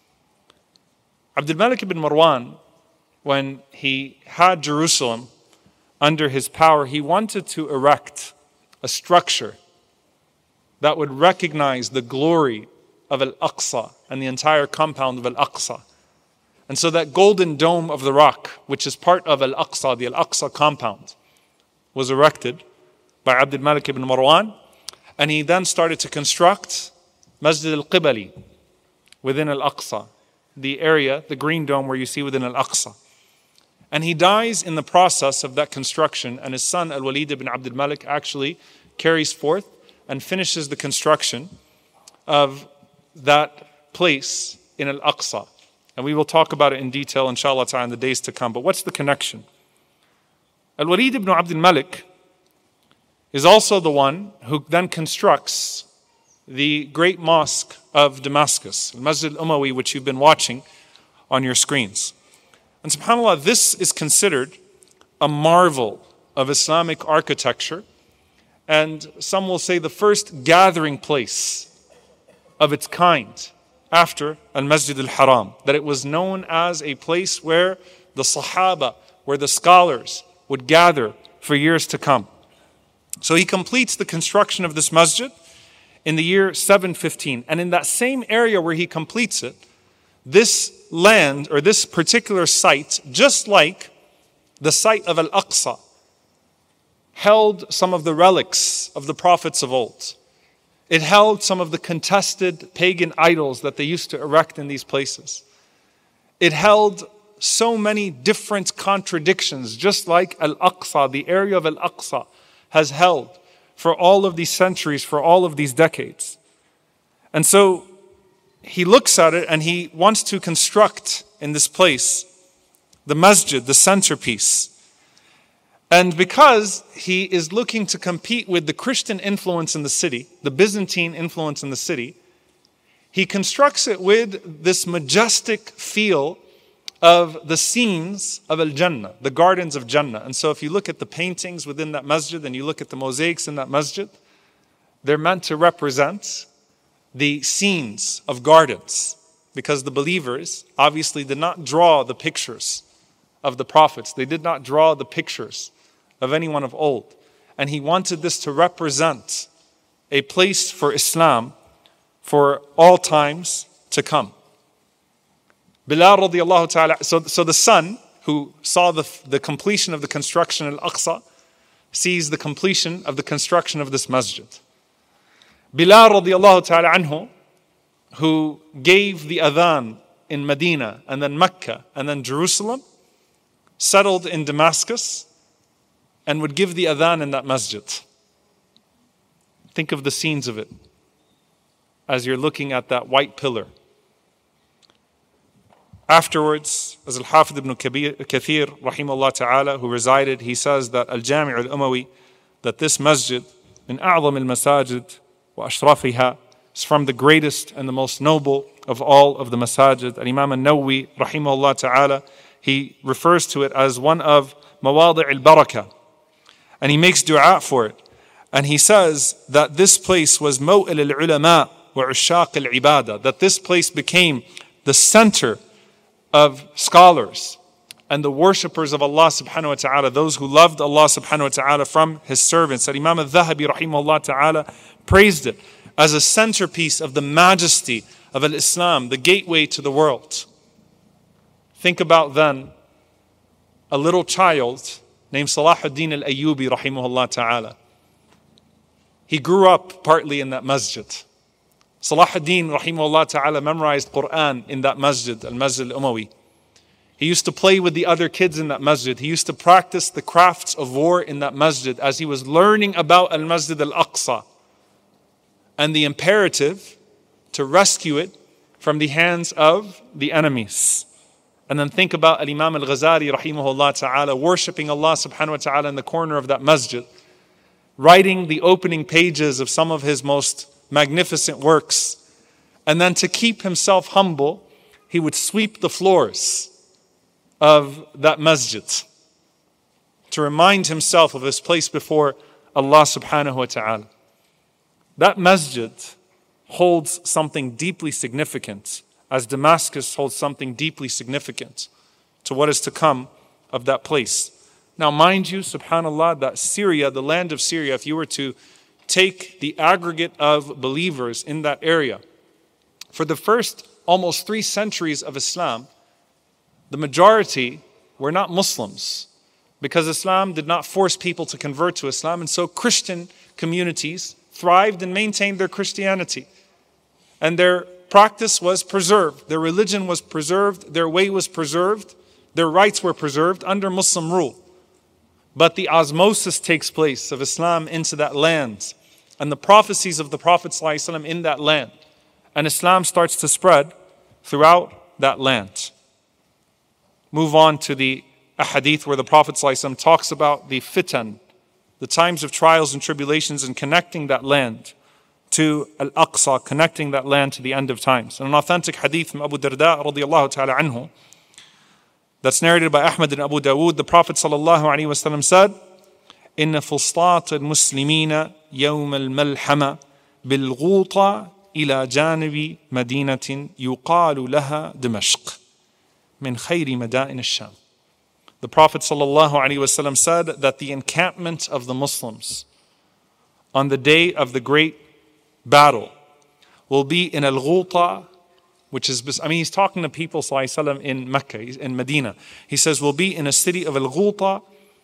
Abdul Malik ibn Marwan, when he had Jerusalem under his power, he wanted to erect a structure that would recognize the glory of Al-Aqsa and the entire compound of Al-Aqsa. And so that golden dome of the rock, which is part of Al-Aqsa, the Al-Aqsa compound, was erected by Abdul Malik ibn Marwan. And he then started to construct Masjid al-Qibali within Al-Aqsa, the area, the green dome where you see within Al-Aqsa. And he dies in the process of that construction, and his son Al-Walid ibn Abdul Malik actually carries forth and finishes the construction of that place in Al-Aqsa. And we will talk about it in detail, inshallah ta'ala, in the days to come. But what's the connection? Al-Walid ibn Abdul Malik is also the one who then constructs the great mosque of Damascus, Masjid al-Umawi, which you've been watching on your screens. And subhanAllah, this is considered a marvel of Islamic architecture, and some will say the first gathering place of its kind after Al-Masjid al-Haram, that it was known as a place where the Sahaba, where the scholars would gather for years to come. So he completes the construction of this masjid in the year 715. And in that same area where he completes it, this land or this particular site, just like the site of Al-Aqsa, held some of the relics of the prophets of old. It held some of the contested pagan idols that they used to erect in these places. It held so many different contradictions, just like Al-Aqsa, the area of Al-Aqsa, has held for all of these centuries, for all of these decades. And so he looks at it and he wants to construct in this place the masjid, the centerpiece. And because he is looking to compete with the Christian influence in the city, the Byzantine influence in the city, he constructs it with this majestic feel of the scenes of Al-Jannah, the gardens of Jannah. And so if you look at the paintings within that masjid and you look at the mosaics in that masjid, they're meant to represent the scenes of gardens, because the believers obviously did not draw the pictures of the prophets. They did not draw the pictures of anyone of old. And he wanted this to represent a place for Islam for all times to come. Bilal radiallahu ta'ala, so the son who saw the completion of the construction of Al-Aqsa sees the completion of the construction of this masjid. Bilal radiallahu ta'ala anhu, who gave the adhan in Medina and then Mecca and then Jerusalem, settled in Damascus and would give the adhan in that masjid. Think of the scenes of it as you're looking at that white pillar. Afterwards, as Al-Hafidh ibn Kathir, rahimahullah ta'ala, who resided, he says that Al-Jami' al-Umawi, that this masjid, min a'zam al-masajid wa ashrafiha, is from the greatest and the most noble of all of the masajid. Al-Imam al-Nawawi, rahimahullah ta'ala, he refers to it as one of mawadi' al-barakah. And he makes dua for it. And he says that this place was maw'il al-ulama wa ushaq al-ibadah, that this place became the center of scholars and the worshippers of Allah subhanahu wa ta'ala, those who loved Allah subhanahu wa ta'ala from His servants. That Imam al-Dhahabi rahimahullah ta'ala praised it as a centerpiece of the majesty of al-Islam, the gateway to the world. Think about then a little child named Salahuddin al-Ayyubi rahimahullah ta'ala. He grew up partly in that masjid. Salahuddin rahimahullah ta'ala memorized Quran in that masjid, al-Masjid al-Umawi. He used to play with the other kids in that masjid. He used to practice the crafts of war in that masjid as he was learning about al-Masjid al-Aqsa and the imperative to rescue it from the hands of the enemies. And then think about Imam al-Ghazali rahimahullah ta'ala worshipping Allah subhanahu wa ta'ala in the corner of that masjid, writing the opening pages of some of his most magnificent works. And then to keep himself humble, he would sweep the floors of that masjid to remind himself of his place before Allah subhanahu wa ta'ala. That masjid holds something deeply significant, as Damascus holds something deeply significant to what is to come of that place. Now, mind you, subhanAllah, that Syria, the land of Syria, if you were to take the aggregate of believers in that area, for the first almost 3 centuries of Islam, the majority were not Muslims, because Islam did not force people to convert to Islam, and so Christian communities thrived and maintained their Christianity. And their practice was preserved, their religion was preserved, their way was preserved, their rights were preserved under Muslim rule. But the osmosis takes place of Islam into that land, and the prophecies of the Prophet ﷺ in that land. And Islam starts to spread throughout that land. Move on to the ahadith where the Prophet ﷺ talks about the fitan, the times of trials and tribulations, and connecting that land to Al-Aqsa, connecting that land to the end of times. And an authentic hadith from Abu Darda radiyallahu ta'ala anhu, that's narrated by Ahmad and Abu Dawood, the Prophet sallallahu alaihi wasallam said, إِنَّ فُسْطَاطَ الْمُسْلِمِينَ يَوْمَ الْمَلْحَمَةِ بِالْغُوطَةِ إِلَى جَانِبِ مَدِينَةٍ يُقَالُ لَهَا دِمَشْقٍ مِنْ خَيْرِ مَدَائِنِ الشَّامِ. The Prophet sallallahu alaihi wasallam said that the encampment of the Muslims on the day of the great battle will be in Al-Ghuta, which is, he's talking to people sallallahu in Mecca, in Medina. He says, will be in a city of Al-Ghuta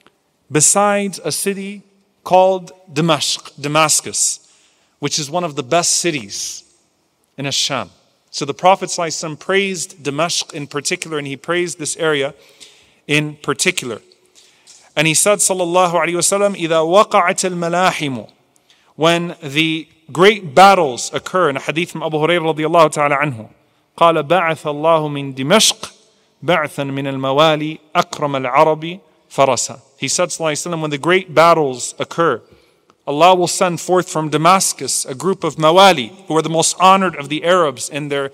besides a city called Damascus, which is one of the best cities in Ash-Sham. So the Prophet sallallahu praised Damascus in particular, and he praised this area in particular. And he said, sallallahu alaihi wasallam, إِذَا وَقَعَتِ الْمَلَاحِمُ, when the great battles occur, in a hadith from Abu Hurairah radiyallahu ta'ala anhu, قال بعث الله من دمشق بعثا من الموالي أكرم العرب فرسا. He said, sallallahu alaihi wasallam, when the great battles occur, Allah will send forth from Damascus a group of mawali, who are the most honored of the Arabs in their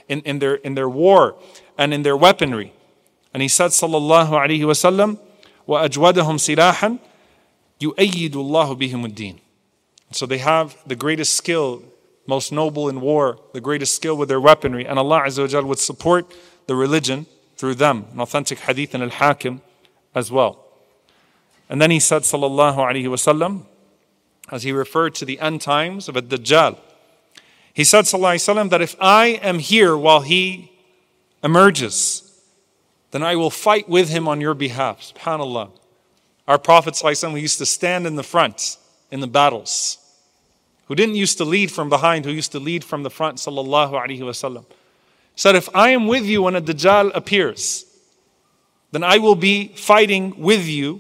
war and in their weaponry. And he said, sallallahu alaihi wasallam, وَأَجْوَدَهُمْ سِلَاحًا يُؤَيِّدُ اللَّهُ بِهِمُ الدِّينَ. So they have the greatest skill, most noble in war, the greatest skill with their weaponry, and Allah Azza wa Jal would support the religion through them. An authentic hadith in Al-Hakim as well. And then he said, sallallahu alaihi wasallam, as he referred to the end times of Ad-Dajjal, he said, sallallahu alaihi wasallam, that if I am here while he emerges, then I will fight with him on your behalf. SubhanAllah. Our Prophet sallallahu alaihi wasallam, who used to stand in the front in the battles, who didn't used to lead from behind, who used to lead from the front, sallallahu alaihi wasallam, said, if I am with you when a Dajjal appears, then I will be fighting with you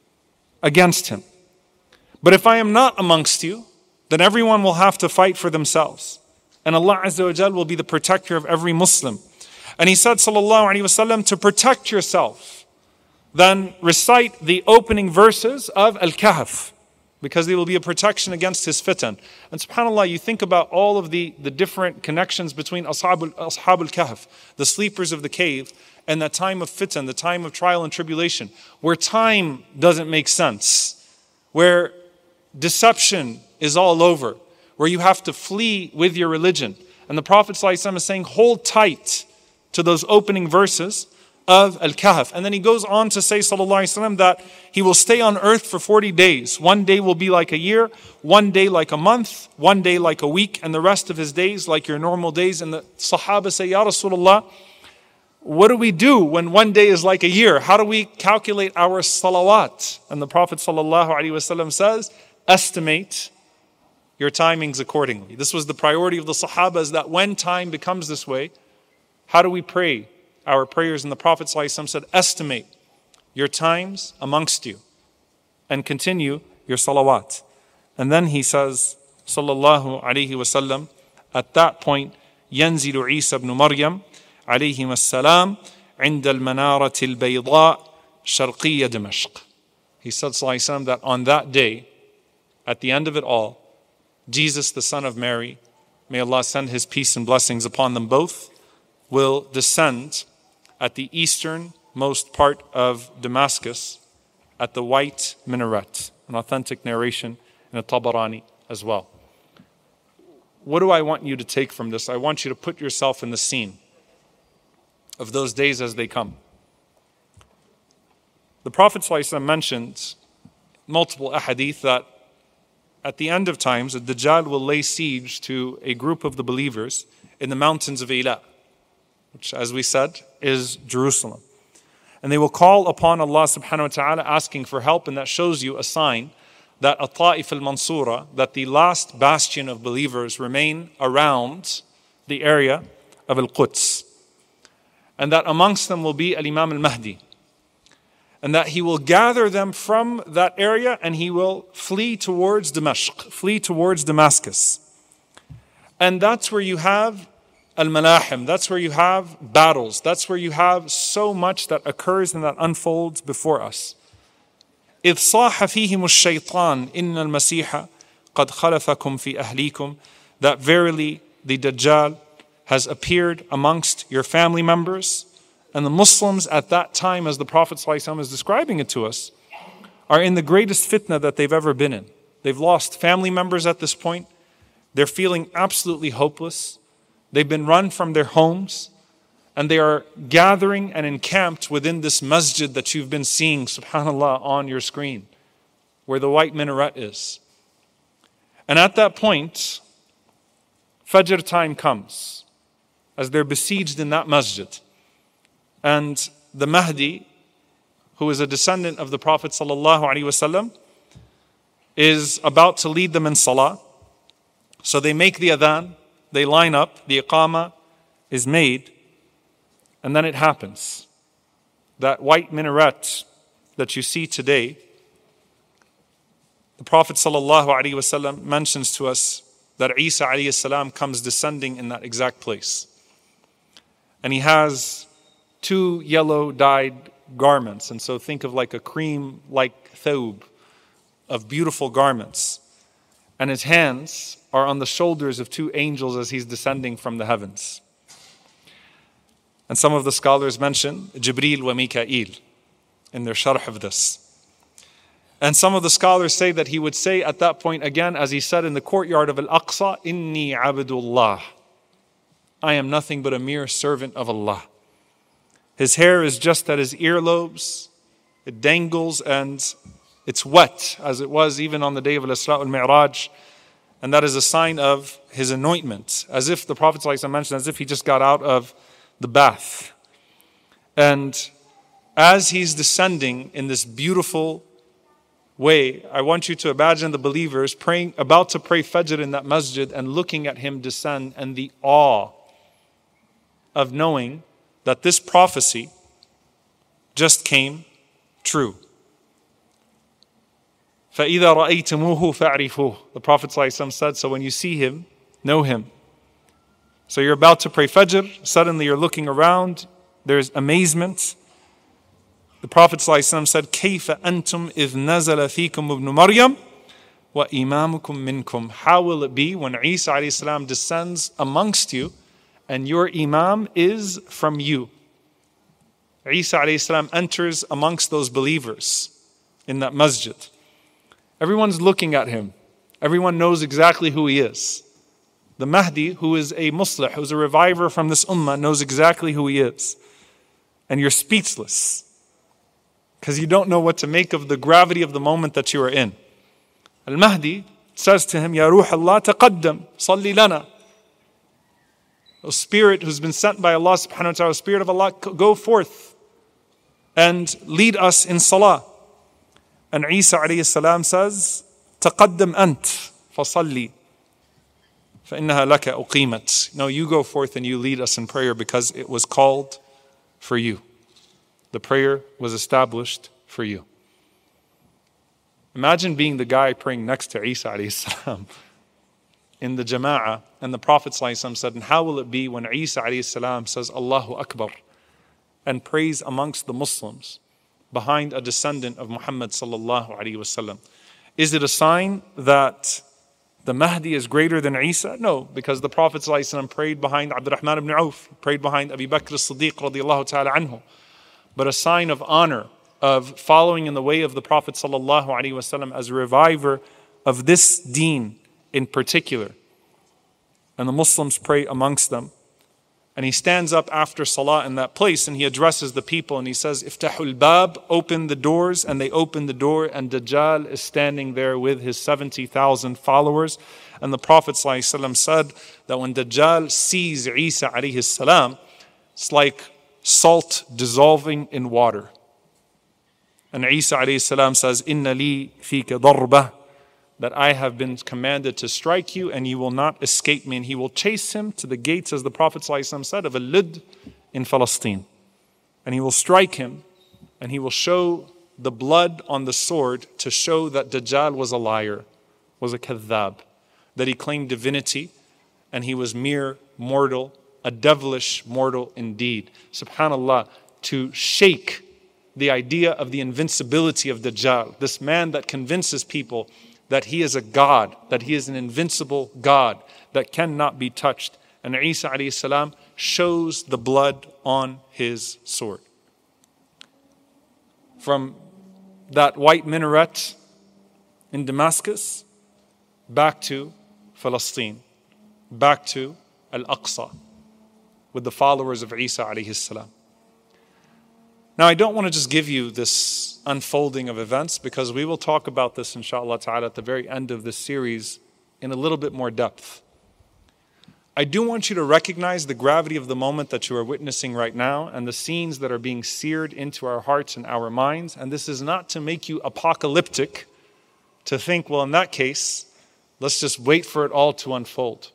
against him. But if I am not amongst you, then everyone will have to fight for themselves. And Allah Azza wa Jal will be the protector of every Muslim. And he said, sallallahu alaihi wasallam, to protect yourself, then recite the opening verses of Al-Kahf, because they will be a protection against his fitan. And subhanAllah, you think about all of the different connections between Ashab al-Kahf, the sleepers of the cave, and that time of fitan, the time of trial and tribulation, where time doesn't make sense, where deception is all over, where you have to flee with your religion. And the Prophet ﷺ is saying, hold tight to those opening verses of Al-Kahf. And then he goes on to say, sallallahu alaihi wasallam, that he will stay on earth for 40 days. One day will be like a year, one day like a month, one day like a week, and the rest of his days like your normal days. And the Sahaba say, Ya Rasulullah, what do we do when one day is like a year? How do we calculate our salawat? And the Prophet sallallahu alaihi wasallam says, estimate your timings accordingly. This was the priority of the Sahaba, is that when time becomes this way, how do we pray our prayers? And the Prophet ﷺ said, estimate your times amongst you and continue your salawat. And then he says, sallallahu alaihi wasallam, at that point, ينزل عيسى بن مريم عليهما السلام عند المنارة البيضاء شرقية دمشق. He said, sallallahu alayhi wa sallam, that on that day, at the end of it all, Jesus, the son of Mary, may Allah send His peace and blessings upon them both, will descend at the easternmost part of Damascus at the white minaret. An authentic narration in a Tabarani as well. What do I want you to take from this? I want you to put yourself in the scene of those days as they come. The Prophet ﷺ mentioned multiple ahadith that at the end of times, the Dajjal will lay siege to a group of the believers in the mountains of Ila, which, as we said, is Jerusalem. And they will call upon Allah subhanahu wa ta'ala asking for help, and that shows you a sign that At-Ta'if al-Mansura, that the last bastion of believers remain around the area of Al-Quds. And that amongst them will be Al-Imam al-Mahdi. And that he will gather them from that area and he will flee towards Damascus, flee towards Damascus. And that's where you have al-malahim, that's where you have battles, that's where you have so much that occurs and that unfolds before us. إذ صاح فيهم الشيطان إن المسيح قد خلفكم في أهليكم, that verily the Dajjal has appeared amongst your family members. And the Muslims at that time, as the Prophet ﷺ is describing it to us, are in the greatest fitna that they've ever been in. They've lost family members at this point. They're feeling absolutely hopeless. They've been run from their homes. And they are gathering and encamped within this masjid that you've been seeing, subhanAllah, on your screen, where the white minaret is. And at that point, Fajr time comes, as they're besieged in that masjid. And the Mahdi, who is a descendant of the Prophet ﷺ, is about to lead them in salah. So they make the adhan, they line up, the iqamah is made, and then it happens. That white minaret that you see today, the Prophet ﷺ mentions to us that Isa alayhi salam comes descending in that exact place. And he has 2 yellow dyed garments. And so think of like a cream-like thawb of beautiful garments. And his hands are on the shoulders of 2 angels as he's descending from the heavens. And some of the scholars mention Jibreel wa Mikail in their sharh of this. And some of the scholars say that he would say at that point again, as he said in the courtyard of Al-Aqsa, Inni abdullah. I am nothing but a mere servant of Allah. His hair is just at his earlobes. It dangles and it's wet, as it was even on the day of Al-Isra al-Mi'raj. And that is a sign of his anointment, as if the Prophet ﷺ mentioned, as if he just got out of the bath. And as he's descending in this beautiful way, I want you to imagine the believers praying, about to pray Fajr in that masjid and looking at him descend, and the awe of knowing that this prophecy just came true. فَإِذَا رَأَيْتُمُوهُ فَأَعْرِفُوهُ. The Prophet ﷺ said, so when you see him, know him. So you're about to pray Fajr, suddenly you're looking around, there's amazement. The Prophet ﷺ said, كَيْفَ أَنْتُمْ إِذْ نَزَلَ فِيكُمْ ابْنُ مَرْيَمْ وَإِمَامُكُمْ مِنْكُمْ. How will it be when Isa alayhi salam descends amongst you and your Imam is from you? Isa alayhi salam enters amongst those believers in that masjid. Everyone's looking at him. Everyone knows exactly who he is. The Mahdi, who is a Muslih, who's a reviver from this ummah, knows exactly who he is. And you're speechless because you don't know what to make of the gravity of the moment that you are in. Al-Mahdi says to him, Ya Ruh Allah, taqaddam, salli lana. O Spirit who's been sent by Allah subhanahu wa ta'ala, Spirit of Allah, go forth and lead us in salah. And Isa alayhi salam says, تقدم أنت فصلي فإنها لك أقيمت. No, you go forth and you lead us in prayer because it was called for you. The prayer was established for you. Imagine being the guy praying next to Isa alayhi salam. in the Jama'ah, and the Prophet ﷺ said, and how will it be when Isa ﷺ says Allahu Akbar and prays amongst the Muslims behind a descendant of Muhammad sallallahu alaihi wasallam? Is it a sign that the Mahdi is greater than Isa? No, because the Prophet ﷺ prayed behind Abdurrahman ibn Auf, prayed behind Abu Bakr as-Siddiq radiallahu ta'ala anhu. But a sign of honor, of following in the way of the Prophet sallallahu alaihi wasallam as a reviver of this deen in particular. And the Muslims pray amongst them. And he stands up after Salah in that place and he addresses the people and he says, Iftahul Bab, open the doors. And they open the door and Dajjal is standing there with his 70,000 followers. And the Prophet ﷺ said that when Dajjal sees Isa alayhi salam, it's like salt dissolving in water. And Isa alayhi salam says, Inna li fika darbah, that I have been commanded to strike you and you will not escape me. And he will chase him to the gates, as the Prophet ﷺ said, of Al-Lud in Palestine. And he will strike him and he will show the blood on the sword to show that Dajjal was a liar, was a kadhab, that he claimed divinity and he was mere mortal, a devilish mortal indeed. SubhanAllah, to shake the idea of the invincibility of Dajjal, this man that convinces people that he is a God, that he is an invincible God that cannot be touched. And Isa alayhi salam shows the blood on his sword. From that white minaret in Damascus, back to Palestine, back to Al-Aqsa, with the followers of Isa alayhi salam. Now, I don't want to just give you this unfolding of events because we will talk about this, inshallah ta'ala, at the very end of this series in a little bit more depth. I do want you to recognize the gravity of the moment that you are witnessing right now and the scenes that are being seared into our hearts and our minds. And this is not to make you apocalyptic, to think, well, in that case, let's just wait for it all to unfold.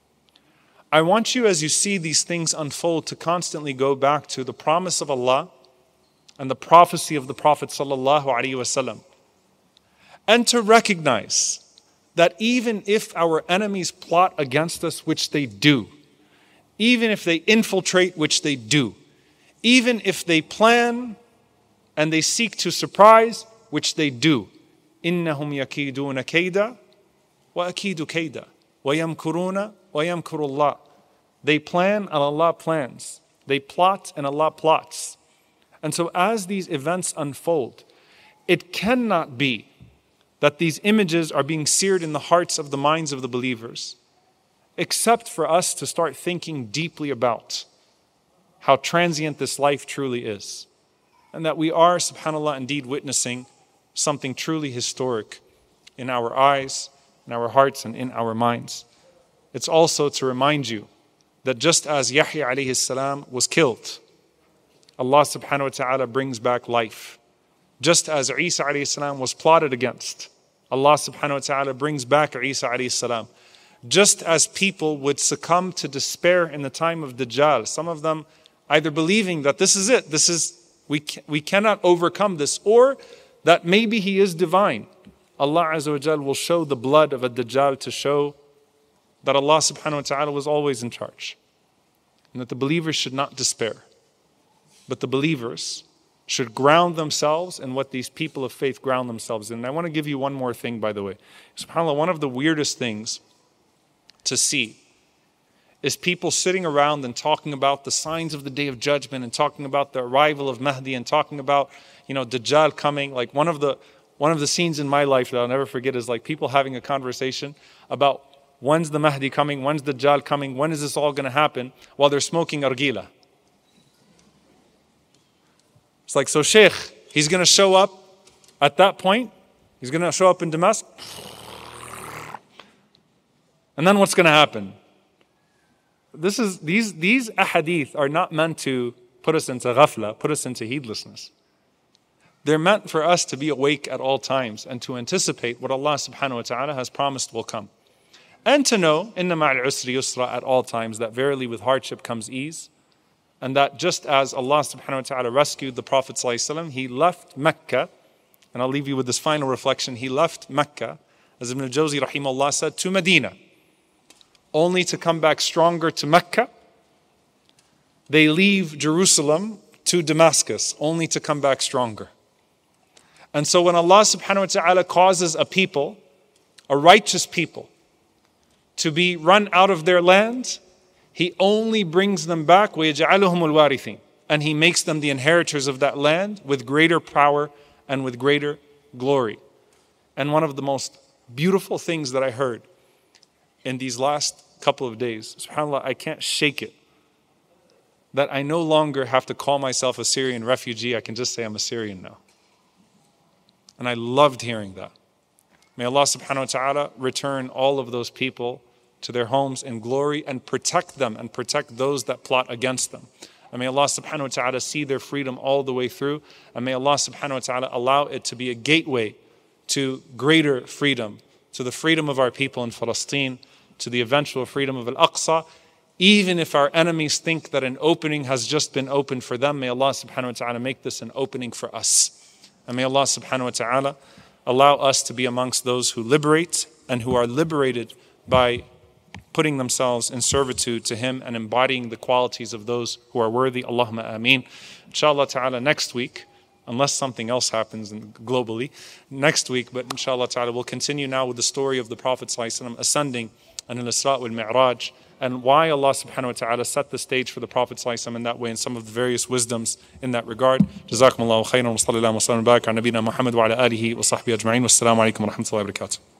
I want you, as you see these things unfold, to constantly go back to the promise of Allah and the prophecy of the Prophet sallallahu alaihi wasallam, and to recognize that even if our enemies plot against us, which they do, even if they infiltrate, which they do, even if they plan and they seek to surprise, which they do, إِنَّهُمْ يَكِيدُونَ كَيْدًا وَأَكِيدُ كَيْدًا وَيَمْكُرُونَ وَيَمْكُرُ اللَّهُ. They plan and Allah plans. They plot and Allah plots. And so as these events unfold, it cannot be that these images are being seared in the hearts of the minds of the believers, except for us to start thinking deeply about how transient this life truly is. And that we are, subhanAllah, indeed witnessing something truly historic in our eyes, in our hearts, and in our minds. It's also to remind you that just as Yahya alayhi salam was killed, Allah subhanahu wa ta'ala brings back life. Just as Isa alayhi salam was plotted against, Allah subhanahu wa ta'ala brings back Isa alayhi salam. Just as people would succumb to despair in the time of Dajjal, some of them either believing that this is it, we cannot overcome this, or that maybe he is divine. Allah azza wa jal will show the blood of a Dajjal to show that Allah subhanahu wa ta'ala was always in charge. And that the believers should not despair. But the believers should ground themselves in what these people of faith ground themselves in. And I want to give you one more thing, by the way. SubhanAllah, one of the weirdest things to see is people sitting around and talking about the signs of the Day of Judgment and talking about the arrival of Mahdi and talking about, Dajjal coming. Like one of the scenes in my life that I'll never forget is like people having a conversation about when's the Mahdi coming, when's Dajjal coming, when is this all going to happen, while they're smoking argila. It's like, so Sheikh, he's going to show up at that point. He's going to show up in Damascus. And then what's going to happen? These ahadith are not meant to put us into ghafla, put us into heedlessness. They're meant for us to be awake at all times and to anticipate what Allah subhanahu wa ta'ala has promised will come. And to know, inna ma'al usri yusra, at all times, that verily with hardship comes ease. And that just as Allah subhanahu wa ta'ala rescued the Prophet ﷺ, he left Mecca, and I'll leave you with this final reflection, he left Mecca, as Ibn al-Jawzi rahimahullah said, to Medina. only to come back stronger to Mecca. They leave Jerusalem to Damascus, only to come back stronger. And so when Allah subhanahu wa ta'ala causes a people, a righteous people, to be run out of their land, He only brings them back, وَيَجْعَلُهُمُ الْوَارِثِينَ, and He makes them the inheritors of that land with greater power and with greater glory. And one of the most beautiful things that I heard in these last couple of days, subhanAllah, I can't shake it, that I no longer have to call myself a Syrian refugee. I can just say I'm a Syrian now. And I loved hearing that. May Allah subhanahu wa ta'ala return all of those people to their homes in glory and protect them and protect those that plot against them. And may Allah subhanahu wa ta'ala see their freedom all the way through. And may Allah subhanahu wa ta'ala allow it to be a gateway to greater freedom, to the freedom of our people in Palestine, to the eventual freedom of Al-Aqsa. Even if our enemies think that an opening has just been opened for them, may Allah subhanahu wa ta'ala make this an opening for us. And may Allah subhanahu wa ta'ala allow us to be amongst those who liberate and who are liberated by putting themselves in servitude to Him and embodying the qualities of those who are worthy. Allahumma ameen. Inshallah ta'ala next week, unless something else happens globally, next week, but inshallah ta'ala we'll continue now with the story of the Prophet ﷺ ascending and al-Isra wal Mi'raj, and why Allah subhanahu wa ta'ala set the stage for the Prophet ﷺ in that way, and some of the various wisdoms in that regard. Jazakumullahu khairan wa sallallahu wa sallam wa barak ala nabina Muhammad wa ala alihi wa sahbihi ajma'in. Wassalamu alaikum wa rahmatullahi wa barakatuh.